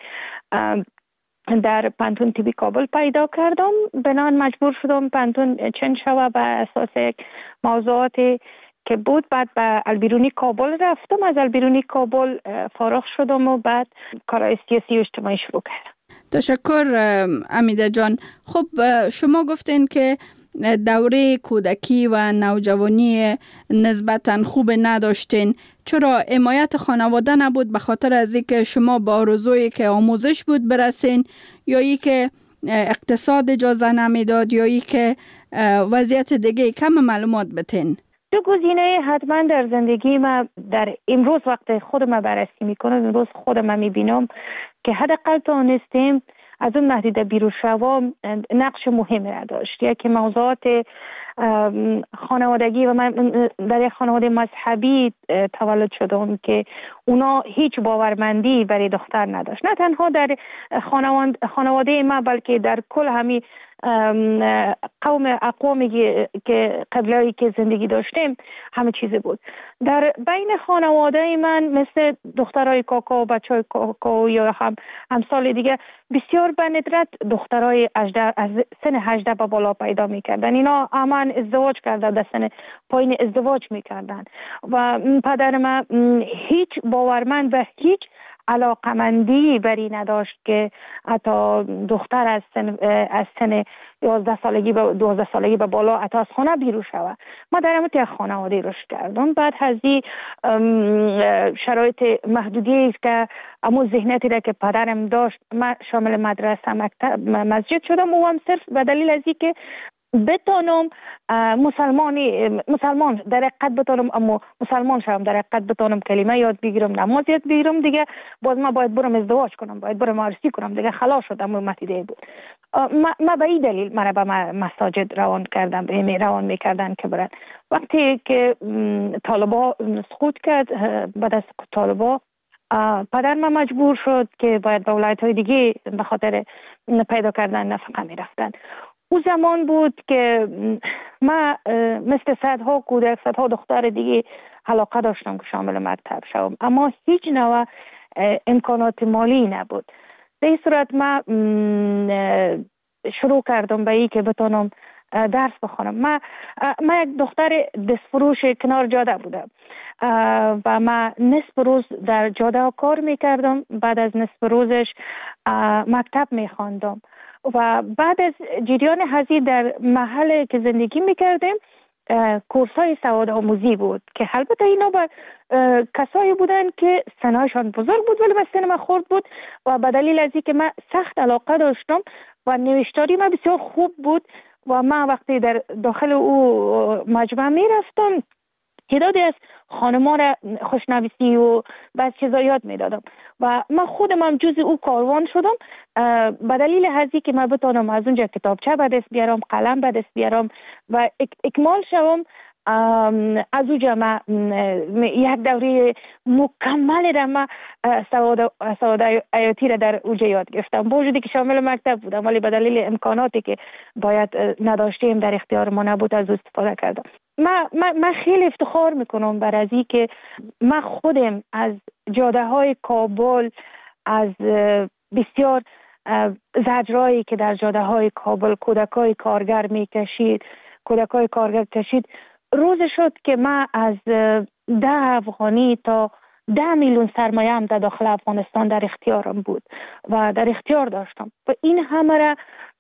در پانتون تیبی کابل پیدا کردم بنان مجبور شدم پانتون چند شوه به اساس موضوعاتی که بود. بعد به البیرونی کابل رفتم، از البیرونی کابل فارغ شدم و بعد کارهای سیاسی و اجتماعی شروع کردم. تشکر امیده جان. خب شما گفتین که دوره کودکی و نوجوانی نسبتاً خوب نداشتین. چرا حمایت خانواده نبود؟ به خاطر از اینکه شما با آرزویی که آموزش بود برسین، یا ای که اقتصاد اجازه نمیداد، یا ای که وضعیت دیگه؟ کم معلومات بتین. دو گزینه حتما در زندگی ما در امروز وقت خودم بررسی میکنم، امروز خودم میبینم که حداقل تونستیم از اون محدوده بیرون شوم نقش مهمی را داشت. یکی موضوعات خانوادگی و من در یک خانواده مذهبی تولد شدم که اونا هیچ باورمندی برای دختر نداشت، نه تنها در خانواده ما بلکه در کل همین قوم اقوامی که قبلی که زندگی داشتیم همه چیز بود. در بین خانواده من مثل دخترای کاکا و بچهای کاکا یا هم امثال دیگه بسیار به ندرت دخترای از سن هجده به بالا پیدا میکردن. اینا همان ازدواج کرده، در سن پایین ازدواج میکردن و پدر من هیچ باورمند به هیچ علاقمندی بری نداشت که حتی دختر از سن از سن یازده سالگی به دوازده سالگی به بالا حتی از خانه بیرون شود. ما در همون یک خانواده رشد کردم. بعد از این شرایط محدودی که اما ذهنیتی را که پدرم داشت، من شامل مدرسه مکتب مسجد شدم و هم صرف به دلیل از اینکه بتانم مسلمانی مسلمان در حقیقت بتانم، اما مسلمان شدم در حقیقت بتانم کلمه یاد بگیرم، نماز یاد بگیرم، دیگه باز ما باید برم ازدواج کنم، باید برم عروسی کنم، دیگه خلاص شدم. اون متیده بود. ما, ما به این دلیل مرا به مساجد روان کردم، به روان میکردن که برن. وقتی که طالبا سقوط کرد، بعد از سقوط طالبا پدر ما مجبور شد که باید به ولایت‌های دیگه به خاطر پیدا کردن نفقه میرفتن. او زمان بود که ما مثل صدها کودک، صدها دختر دیگه علاقه داشتم که شامل مکتب شوم، اما هیچ نوع امکانات مالی نبود. به این صورت ما شروع کردم به این که بتونم درس بخونم. ما ما یک دختر دستفروش کنار جاده بودم و ما نصف روز در جاده کار میکردم. بعد از نصف روزش مکتب میخواندم و بعد از جریان هزی در محل که زندگی میکردیم کورس های سواد آموزی بود که البته اینا با کسایی بودن که سنایشان بزرگ بود ولی سن من خورد بود و به دلیل از اینکه من سخت علاقه داشتم و نوشتاری من بسیار خوب بود و من وقتی در داخل او مجمع می رفتم تعدادی از خانمان را خوشنویسی و بعض چیزا یاد می دادم و من خودم هم جز او کاروان شدم به دلیل هزی که من بتانم از اونجا کتابچه به دست بیارم، قلم به دست بیارم و اکمال شوم. از اونجا من یک دوره مکمل را من سواد سواد آیاتی را در اونجا یاد گرفتم، با وجودی که شامل مکتب بودم ولی به دلیل امکاناتی که باید نداشتیم در اختیار ما نبود از استفاده کردم. من, من, من خیلی افتخار میکنم بر از این که من خودم از جاده های کابل، از بسیار زجرایی که در جاده های کابل کودکای کارگر میکشید کودکای کارگر کشید روز شد که من از ده افغانی تا ده میلیون سرمایه هم در داخل افغانستان در اختیارم بود و در اختیار داشتم و این همه را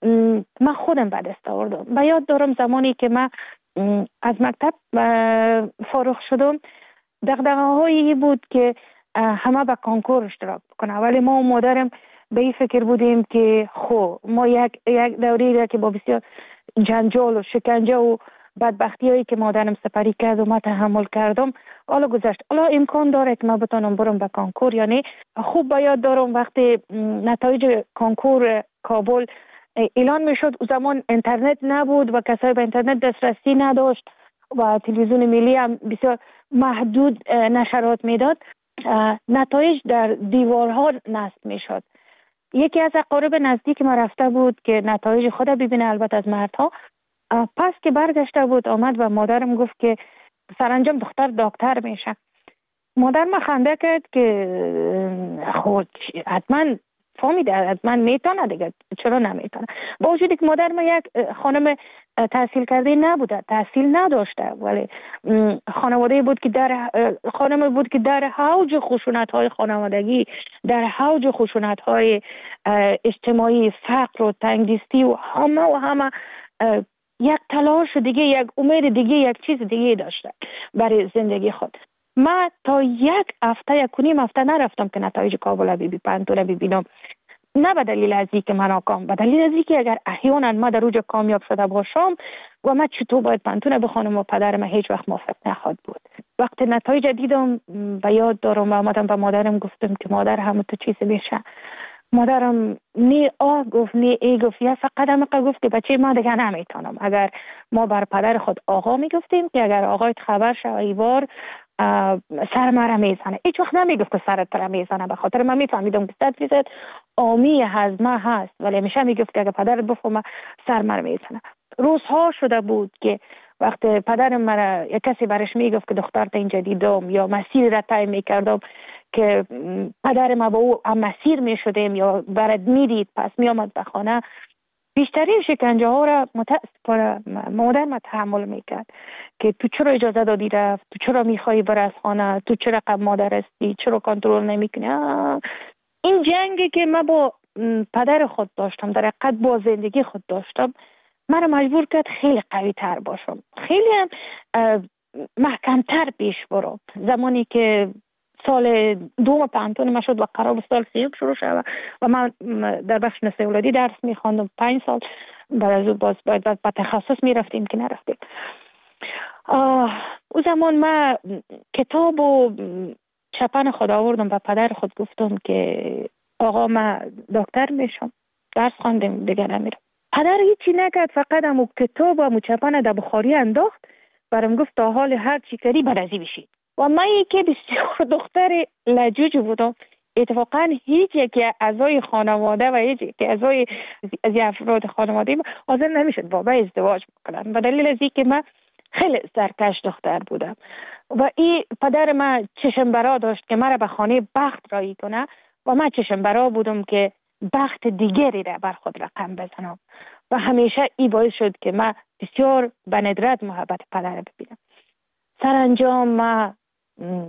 من خودم به دست آوردم. و یاد دارم زمانی که من از مکتب فارغ شدم دغدغه هایی بود که همه به کنکور اشتراک بکنه، ولی ما و مادرم به این فکر بودیم که خب ما یک یک دوری را که با بسیار جنجال و شکنجه و بدبختی هایی که مادرم سپری کرد و ما تحمل کردم حالا گذشت، حالا امکان داره که ما بتونم برم به کنکور. یعنی خوب باید دارم وقتی نتایج کنکور کابل اعلان میشد، او زمان اینترنت نبود و کسایی به اینترنت دسترسی نداشت و تلویزیون ملی هم بسیار محدود نشرات میداد، نتایج در دیوارها نصب میشد. یکی از اقارب نزدیک ما رفته بود که نتایج خود ببینه، البته از مردها. پس که برگشته بود آمد و مادرم گفت که سرانجام دختر دکتر میشه. مادر ما خنده کرد که خود حتما فهمیده حتما میتونه دیگه، چرا نمیتونه؟ با وجودی که مادر ما یک خانم تحصیل کرده نبوده، تحصیل نداشته، ولی خانواده بود که در خانم بود که در حوج خشونت های خانوادگی، در حوج خشونت های اجتماعی، فقر و تنگدستی و همه و همه یک تلاش دیگه، یک امید دیگه، یک چیز دیگه داشته برای زندگی خود. من تا یک هفته یک کنیم هفته نرفتم که نتایج کابل بی بی پنتون ببینم، نه به دلیل از اینکه من ناکام، به دلیل از اینکه اگر احیانا ما در اوج کامیاب شده باشم و من چطور باید پنتون بخونم و پدرم هیچ وقت موافق نخواد بود. وقتی نتایج دیدم به یاد دارم و آمدم به مادرم گفتم که مادر همه تو چیز میشه. مادرم نی آه گفت نی ای گفت، یا فقط هم گفت که بچه ما دیگه نمیتونم. اگر ما بر پدر خود آقا میگفتیم که اگر آقایت خبر شه ایوار سر مرا میزنه، هیچ وقت نمیگفت که سرت را میزنه، به خاطر من میفهمیدم که صد فیصد آمی هضمه هست، ولی همیشه میگفت که اگر پدرت بفهمه سر مرا میزنه. روزها شده بود که وقتی پدرم مرا یک کسی برش میگفت که دخترت اینجا دیدم یا مسیر را طی میکردم که پدر ما با او هم مسیر میشدیم یا برد میدید پس میامد به خانه، بیشترین شکنجه ها را متاسفانه مادر ما تحمل میکرد که تو چرا اجازه دادی رفت، تو چرا میخوایی بر از خانه، تو چرا قبل مادر هستی، چرا کنترل نمیکنی. این جنگی که من با پدر خود داشتم، در حقیقت با زندگی خود داشتم، من مجبور کرد خیلی قوی تر باشم، خیلی هم محکم تر پیش برم. زمانی که سال دوم پانتون ما شد و قرار بود سال سیوم شروع شد و من در بخش نسل اولادی درس میخواندم پنج سال، بعد از باز باید به تخصص میرفتیم که نرفتیم. او زمان من کتاب و چپن خود آوردم و پدر خود گفتم که آقا من دکتر میشم، درس خواندم دیگه نمیرم. پدر هیچی نکرد، فقط همو کتاب و همو چپن در بخاری انداخت، برام گفت تا حال هر چی کردی برازی بشید. و من یکی بسیار دختر لجوج بودم، اتفاقا هیچ یکی اعضای خانواده و هیچ یکی اعضای از افراد خانواده حاضر نمیشد با من ازدواج بکنن، به دلیل از اینکه من خیلی سرکش دختر بودم و این پدر من چشم برا داشت که مرا به خانه بخت رایی کنه و من چشم برا بودم که بخت دیگری را بر خود رقم بزنم و همیشه این باعث شد که من بسیار به ندرت محبت پدر ببینم. سرانجام من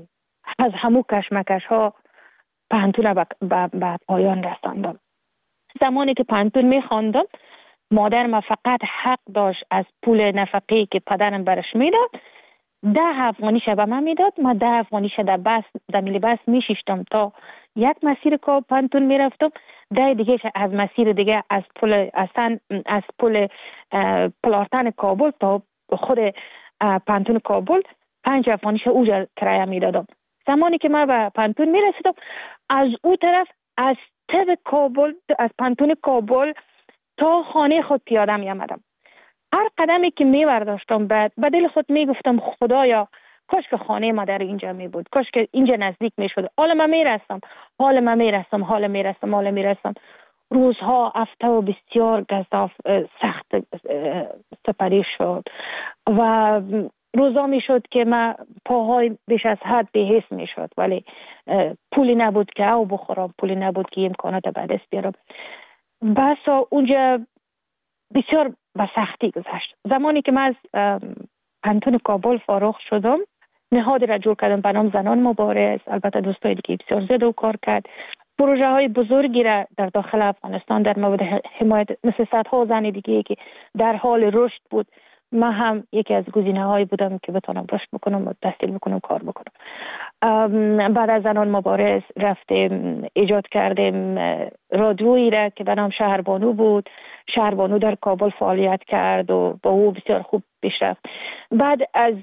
از همو کشمکش ها پهنتون به پایان رساندم. زمانی که پانتون میخواندم مادرم فقط حق داشت از پول نفقه که پدرم برش میداد ده افغانیش به من میداد. ما ده افغانیش در بس در میلی بس میشیشتم تا یک مسیر که پانتون میرفتم، ده دیگه از مسیر دیگه از پل اصلا از پل پلارتن کابل تا خود پانتون کابل پنج افغانیش اوجا کرایه میدادم. زمانی که من به پانتون میرسیدم از او طرف از تب کابل از پانتون کابل تا خانه خود پیاده می آمدم. هر قدمی که می برداشتم بعد به دل خود می گفتم خدایا کاش که خانه ما در اینجا می بود، کاش که اینجا نزدیک می شد. حالا من می رسم حالا من می رسم حالا می رسم حالا می رسم روزها هفته و بسیار گزاف سخت سپری شد و روزا می شد که من پاهای بیش از حد بهیس می شد، ولی پولی نبود که او بخورم، پولی نبود که امکانات به دست بیارم. بسا اونجا بسیار به سختی گذشت. زمانی که من از پانتون کابل فارغ شدم نهادی را جور کردم به نام زنان مبارز. البته دوستای دیگه بسیار زیاد و کار کرد. پروژه های بزرگی را در داخل افغانستان در مورد حمایت مثل صدها زن دیگه که در حال رشد بود، من هم یکی از گزینه هایی بودم که بتونم رشد بکنم و تحصیل بکنم کار بکنم. بعد از زنان مبارز رفتیم ایجاد کردیم رادیویی را که به نام شهربانو بود. شهربانو در کابل فعالیت کرد و با او بسیار خوب پیش رفت. بعد از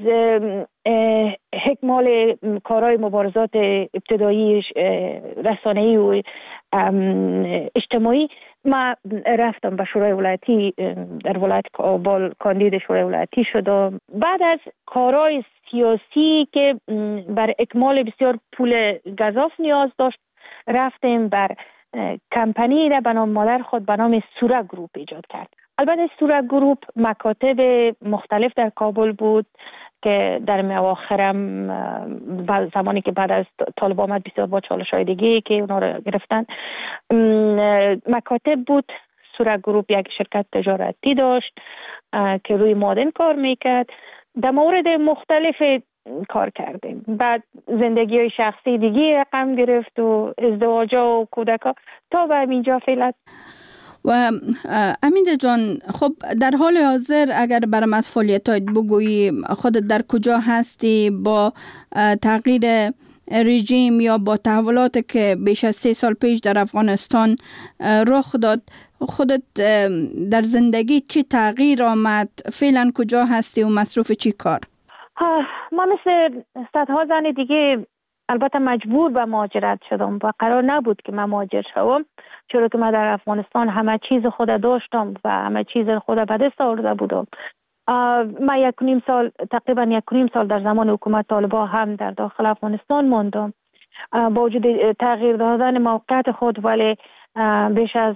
اکمال کارهای مبارزات ابتدایی رسانه‌ای و اجتماعی ما رفتم به شورای ولایتی در ولایت کابل کاندید شورای ولایتی شدم. بعد از کارهای سیاسی که بر اکمال بسیار پول گزاف نیاز داشت رفتیم بر کمپانی را به نام مادر خود به نام سورا گروپ ایجاد کرد. البته سورا گروپ مکاتب مختلف در کابل بود که در اواخرم زمانی که بعد از طالب آمد بسیار با چالش های دیگه که اونا رو گرفتن مکاتب بود. سورا گروپ یک شرکت تجارتی داشت که روی مادن کار میکرد. در مورد مختلف کار کردیم. بعد زندگی های شخصی دیگه رقم گرفت و ازدواج و کودکا تا به اینجا فعلا. و امیده جان، خب در حال حاضر اگر برام از فعالیتات بگویی خودت در کجا هستی با تغییر رژیم یا با تحولات که بیش از سه سال پیش در افغانستان رخ داد، خودت در زندگی چی تغییر آمد؟ فعلا کجا هستی و مصروف چی کار؟ ما مثل صدها زن دیگه البته مجبور به مهاجرت شدم و قرار نبود که من مهاجر شوم، چرا که من در افغانستان همه چیز خود داشتم و همه چیز خود به دست آورده بودم. من یک نیم سال تقریبا یک نیم سال در زمان حکومت طالبان هم در داخل افغانستان ماندم با وجود تغییر دادن موقعیت خود، ولی بیش از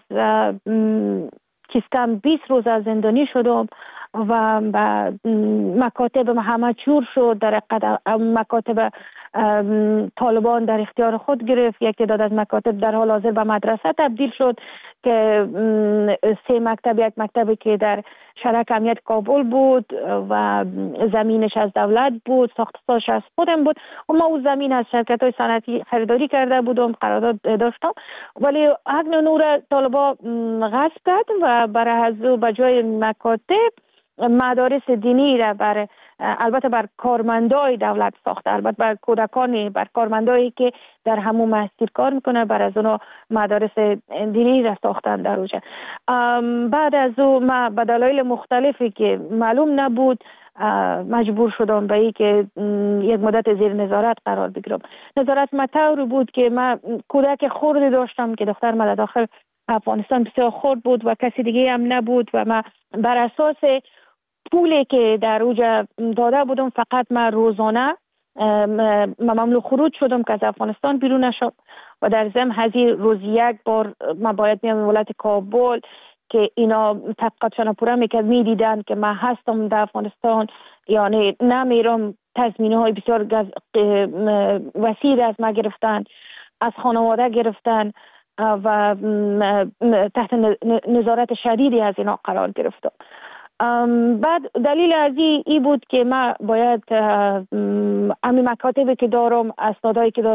کم بیست روز از زندانی شدم و مکاتب همه چور شد. در مکاتب طالبان در اختیار خود گرفت. یک تعداد از مکاتب در حال حاضر به مدرسه تبدیل شد که سه مکتب، یک مکتبی که در شرک امنیت کابل بود و زمینش از دولت بود، ساختش از خودم بود و ما اون زمین از شرکت های صنعتی خریداری کرده بودم، قرارداد داشتم، ولی حق نور طالبان غصب کرد و برای از به جای مکاتب مدارس دینی را بر البته بر کارمندای دولت ساخته، البته بر کودکانی، بر کارمندایی که در همون مسجد کار میکنه، بر از اونها مدارس دینی را ساختن در اوجه. بعد از اون ما به دلایل مختلفی که معلوم نبود مجبور شدم به ای که یک مدت زیر نظارت قرار بگیرم. نظارت ما طوری بود که من کودک خردی داشتم که دختر ما داخل افغانستان بسیار خرد بود و کسی دیگه هم نبود و من بر اساس پولی که در اوجا داده بودم فقط من روزانه ممنوع خروج شدم که از افغانستان بیرون نشم و در ضمن هزی روز یک بار من باید میام ولایت کابل که اینا تحقیقاتشان پورا میکرد، میدیدن که من هستم در افغانستان، یعنی نمیرم. تضمینه های بسیار وسیع از ما گرفتن، از خانواده گرفتن و تحت نظارت شدیدی از اینا قرار گرفتم. بعد دلیل از ای بود که من باید امی مکاتبی که دارم، اسنادایی که دارم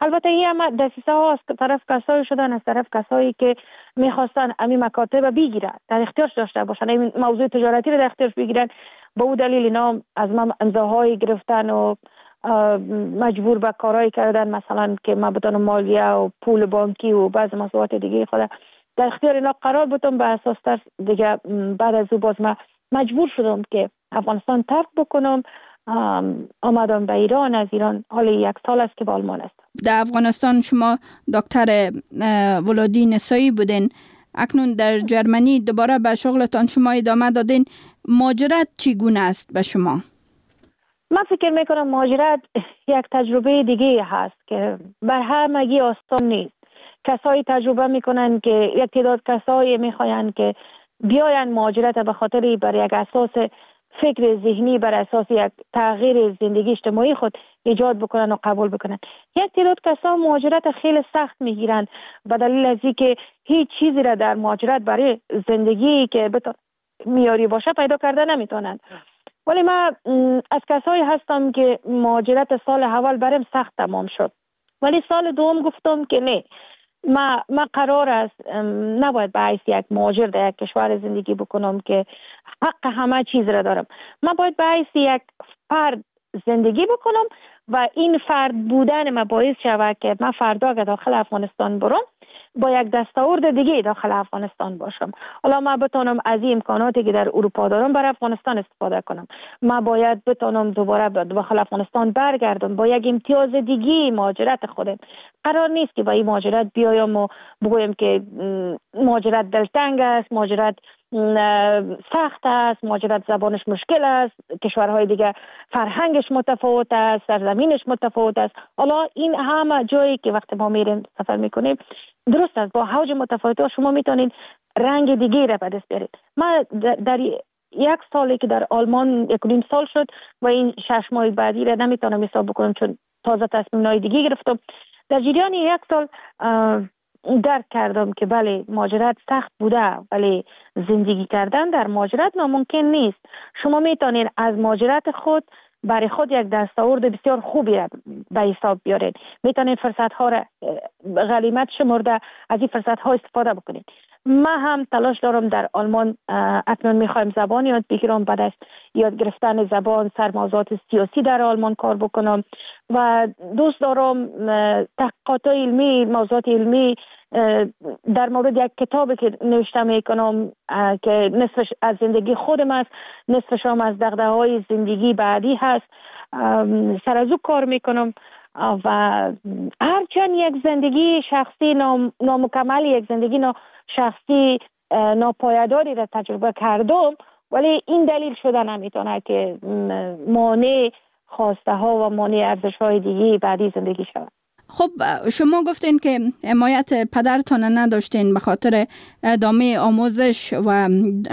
البته این هم دسیسه ها از طرف کسایی شدن، از طرف کسایی که میخواستن امی مکاتب بگیرن، در اختیارش داشته باشن، این موضوع تجارتی رو در اختیارش بگیرن. به او دلیل اینا از من امضاهای گرفتن و مجبور به کارهایی کردن، مثلا که من بتونم مالیه و پول بانکی و بعض مسئولیت دیگه خود در اختیار اینا قرار بدم. به اساس تر دیگه بعد از او باز من مجبور شدم که افغانستان ترک بکنم. آمدم به ایران. از ایران حال یک سال است که به آلمان است. در افغانستان شما دکتر ولادی نسایی بودین، اکنون در جرمنی دوباره به شغلتان شما ادامه دادین. مهاجرت چگونه است به شما؟ من فکر میکنم مهاجرت یک تجربه دیگه هست که بر همگی آسان نیست. کسایی تجربه میکنن که یک تعداد کسایی میخواین که بیاین مهاجرت به خاطر بر یک اساس فکر ذهنی، بر اساس یک تغییر زندگی اجتماعی خود ایجاد بکنن و قبول بکنن. یک تعداد کسا مهاجرت خیلی سخت میگیرن به دلیل از اینکه هیچ چیزی را در مهاجرت برای زندگی که بتا... میاری باشه پیدا کرده نمیتونن. ولی من از کسایی هستم که مهاجرت سال اول برام سخت تمام شد، ولی سال دوم گفتم که نه، ما ما قرار است نباید به حیث یک مهاجر در یک کشور زندگی بکنم که حق همه چیز را دارم. من باید به حیث یک فرد زندگی بکنم و این فرد بودن ما باعث شود که من فردا که داخل افغانستان برم با یک دستاورد دیگه داخل افغانستان باشم. حالا من بتونم از این امکاناتی که در اروپا دارم بر افغانستان استفاده کنم. من باید بتونم دوباره داخل افغانستان برگردم با یک امتیاز دیگه مهاجرت خودم. قرار نیست که با این مهاجرت بیایم و بگویم که مهاجرت دلتنگ است، مهاجرت سخت است، مهاجرت زبانش مشکل است، کشورهای دیگه فرهنگش متفاوت است، سرزمینش متفاوت است. حالا این همه جایی که وقتی ما میریم سفر میکنیم درست است، با حوج متفاوت شما میتونید رنگ دیگه را به دست بیارید. من در یک سالی که در آلمان یک نیم سال شد و این شش ماه بعدی را نمیتونم حساب بکنم چون تازه تصمیم‌های دیگه گرفتم. در جریان یک سال درک کردم که بله مهاجرت سخت بوده، ولی زندگی کردن در مهاجرت ناممکن نیست. شما میتونید از مهاجرت خود برای خود یک دستاورد بسیار خوبی را به حساب بیارید. میتونید فرصت ها را غنیمت شمرده از این فرصت ها استفاده بکنید. من هم تلاش دارم در آلمان اکنون میخوایم زبان یاد بگیرم، بعد از یاد گرفتن زبان سر موضوعات سیاسی در آلمان کار بکنم و دوست دارم تحقیقات علمی، موضوعات علمی در مورد یک کتابی که نوشته میکنم که نصفش از زندگی خودم است، نصفش هم از دغدغه‌های زندگی بعدی هست، سر از او کار میکنم و هرچند یک زندگی شخصی نام، نامکمل، یک زندگی نا شخصی ناپایداری را تجربه کردم، ولی این دلیل شده نمیتونه که مانع خواسته ها و مانع ارزش های دیگه بعدی زندگی شود. خب شما گفتین که حمایت پدرتان نداشتین به خاطر ادامه آموزش و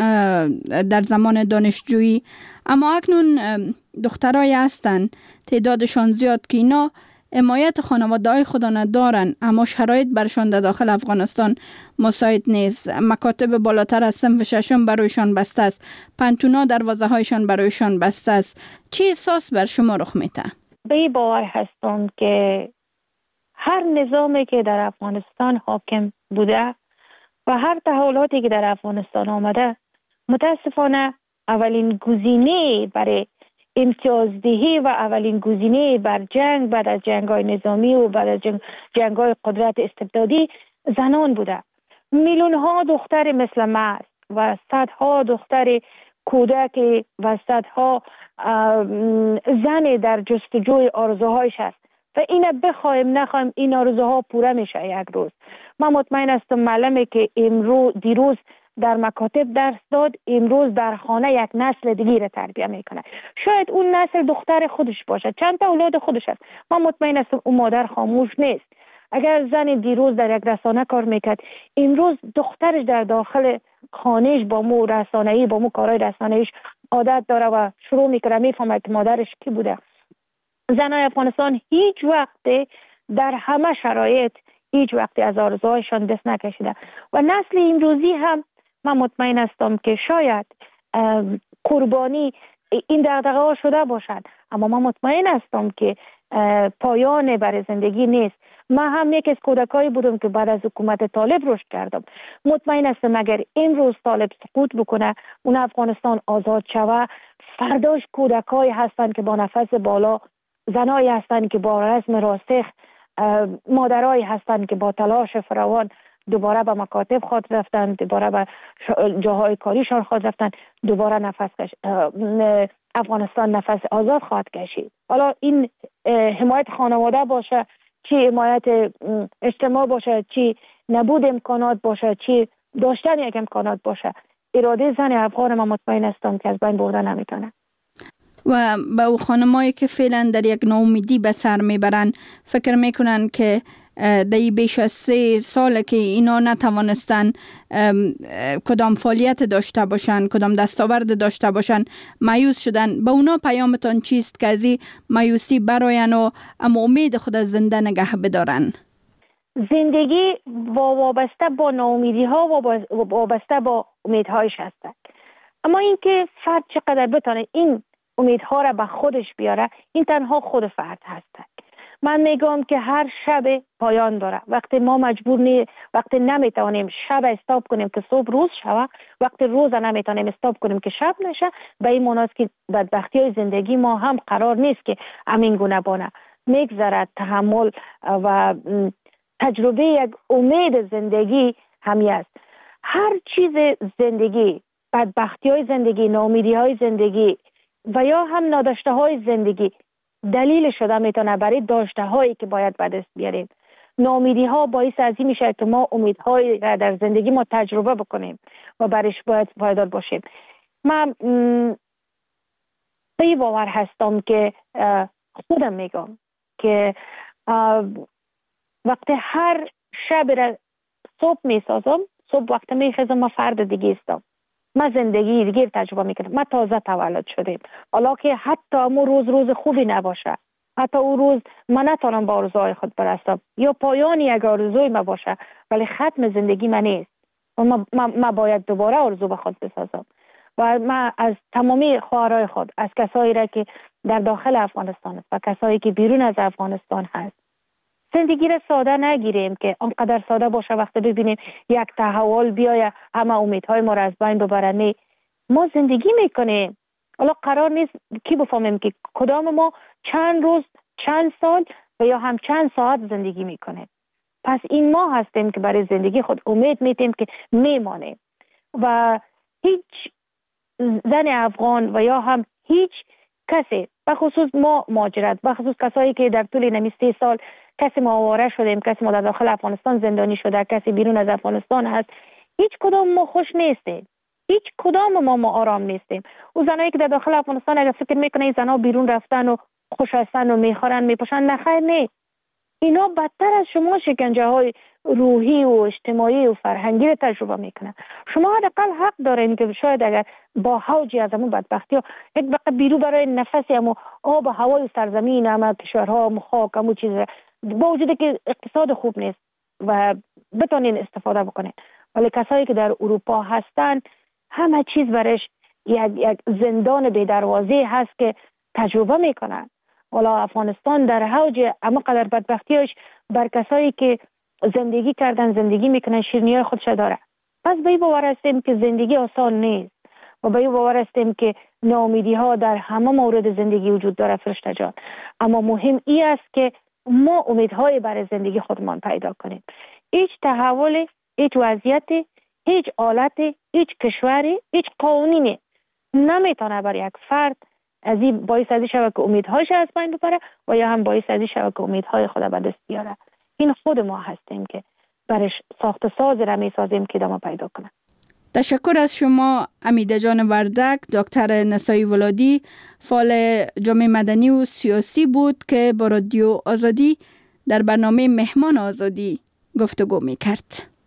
در زمان دانشجویی، اما اکنون دخترای هستن تعدادشان زیاد که اینا حمایت خانواده‌های خدا ندارن، اما شرایط برشان در داخل افغانستان مساعد نیست. مکاتب بالاتر از صنف ششم برایشان بسته است، پنتونا دروازه هایشان برایشان بسته است. چه احساس بر شما رخ میده؟ به این باور هستم که هر نظامی که در افغانستان حاکم بوده و هر تحولاتی که در افغانستان آمده متاسفانه اولین گزینه برای امتیازدهی و اولین گزینه بر جنگ بعد از جنگ‌های نظامی و بعد از جنگ جنگ‌های قدرت استبدادی زنان بوده. میلیون ها دختر مثل ما و صدها دختر کودک و صدها زن در جستجوی آرزوهایش است و اینا بخوایم نخوایم این آرزوها پوره میشه یک روز. من مطمئن هستم معلمه که امروز دیروز در مکاتب درس داد، امروز در خانه یک نسل دیگه را تربیت میکنه. شاید اون نسل دختر خودش باشه، چند تا اولاد خودش هست. من مطمئن هستم اون مادر خاموش نیست. اگر زن دیروز در یک رسانه کار میکرد، امروز دخترش در داخل خانهش با مو رسانه‌ای با مو کارهای رسانه‌ایش عادت داره و شروع میکنه میفهمه که مادرش کی بوده. زنای افغانستان هیچ وقت در همه شرایط هیچ وقت از آرزوهایشان دست نکشیده و نسل امروزی هم من مطمئن هستم که شاید قربانی این دغدغه‌ها شده باشد، اما من مطمئن هستم که پایان برای زندگی نیست. من هم یک از کودکایی بودم که بعد از حکومت طالب رشد کردم. مطمئن هستم اگر این روز طالب سقوط بکنه، اون افغانستان آزاد شوه، فرداش کودکایی هستند که با نفس بالا، زنایی هستند که با رزم راسخ، مادرایی هستند که با تلاش فراوان دوباره به مکاتب خود رفتن، دوباره به جاهای کاریشان خود رفتن، دوباره نفس کش... افغانستان نفس آزاد خواهد کشید. حالا این حمایت خانواده باشه، چی حمایت اجتماع باشه، چی نبود امکانات باشه، چی داشتن یک امکانات باشه، اراده زن افغان ما مطمئن هستم که از بین بردن نمیتونه. و به او خانمایی که فعلا در یک ناامیدی به سر میبرن، فکر میکنن که در بیش از سه سال که اینا نتوانستن کدام فعالیت داشته باشن، کدام دستاورد داشته باشن، مایوس شدن، به اونا پیامتان چیست که از این مایوسی براین و اما امید خود از زنده نگه بدارن؟ زندگی وابسته با ناامیدی ها و وابسته با امیدهایش هستند، اما اینکه فرد چقدر بتونه این امیدها را به خودش بیاره، این تنها خود فرد هست. من میگم که هر شب پایان داره. وقتی ما مجبور نی وقتی نمیتونیم شب استاپ کنیم که صبح روز شوه، وقتی روز نمیتونیم استاپ کنیم که شب نشه، به این معناست که بدبختی های زندگی ما هم قرار نیست که همین گونه بانه. میگذرد تحمل و تجربه یک امید زندگی همی است. هر چیز زندگی، بدبختی های زندگی، ناامیدی های زندگی و یا هم ناداشته های زندگی دلیل شده میتونه برای داشته هایی که باید به دست بیاریم. ناامیدی ها باعث از این میشه که ما امیدهایی را در زندگی ما تجربه بکنیم و برایش باید پایدار باشیم. من به باور هستم که خودم میگم که وقتی هر شب را صبح میسازم، صبح وقتی میخیزم ما فرد دیگه استم، ما زندگی دیگه تجربه میکنم. ما تازه تولد شدیم، حالا که حتی امو روز روز خوبی نباشه، حتی او روز من نتونم با آرزوهای خود برسم یا پایانی یک آرزوی ما باشه، ولی ختم زندگی من نیست و ما, ما, ما باید دوباره آرزو به خود بسازم. و من از تمامی خواهرای خود، از کسایی را که در داخل افغانستان است و کسایی که بیرون از افغانستان هست، زندگی را ساده نگیریم که آنقدر ساده باشه وقتی ببینیم یک تحول بیایه همه امیدهای ما را از بین ببره. نه، ما زندگی میکنیم. حالا قرار نیست کی بفهمیم که کدام ما چند روز، چند سال و یا هم چند ساعت زندگی میکنیم. پس این ما هستیم که برای زندگی خود امید میتیم که میمانیم و هیچ زن افغان و یا هم هیچ کسی، بخصوص ما مهاجرت، بخصوص کسایی که در طول نمی سه سال کسی ما آواره شدیم، کسی ما در داخل افغانستان زندانی شده، کسی بیرون از افغانستان هست، هیچ کدام ما خوش نیستیم، هیچ کدام ما ما آرام نیستیم. او زنایی که در داخل افغانستان اگر فکر میکنه این زنها بیرون رفتن و خوش هستن و میخورن میپوشن، نخیر نه، اینا بدتر از شما شکنجه های روحی و اجتماعی و فرهنگی رو تجربه میکنن. شما حداقل حق دارین که شاید اگر با حوجی از همون بدبختی ها یک بقیه بیرو برای نفسی همون آب و هوای سرزمین همه کشورها همون خاک همون چیز با وجوده که اقتصاد خوب نیست و بتونین استفاده بکنین، ولی کسایی که در اروپا هستن همه چیز برش یک, یک زندان بی دروازه هست که تجربه میکنن. والا افغانستان در حوج اما قدر بدبختیش بر کسایی که زندگی کردن زندگی میکنن شیرینی‌های خودش داره. پس به این باور هستیم که زندگی آسان نیست و به این باور هستیم که ناامیدی ها در همه مورد زندگی وجود داره فرشته جان، اما مهم این است که ما امیدهای برای زندگی خودمان پیدا کنیم. هیچ تحول، هیچ وضعیت، هیچ حالت، هیچ کشوری، هیچ قانونی نمیتونه برای یک فرد از این باعث از این شود که امیدهایش از بین ببره و یا هم باعث از این شود که امیدهای خود به دست بیاره. این خود ما هستیم که برش ساخت ساز را میسازیم که دام پیدا کنه. تشکر از شما امیده جان وردک. دکتر نسایی ولادی فعال جامعه مدنی و سیاسی بود که با رادیو آزادی در برنامه مهمان آزادی گفتگو می کرد.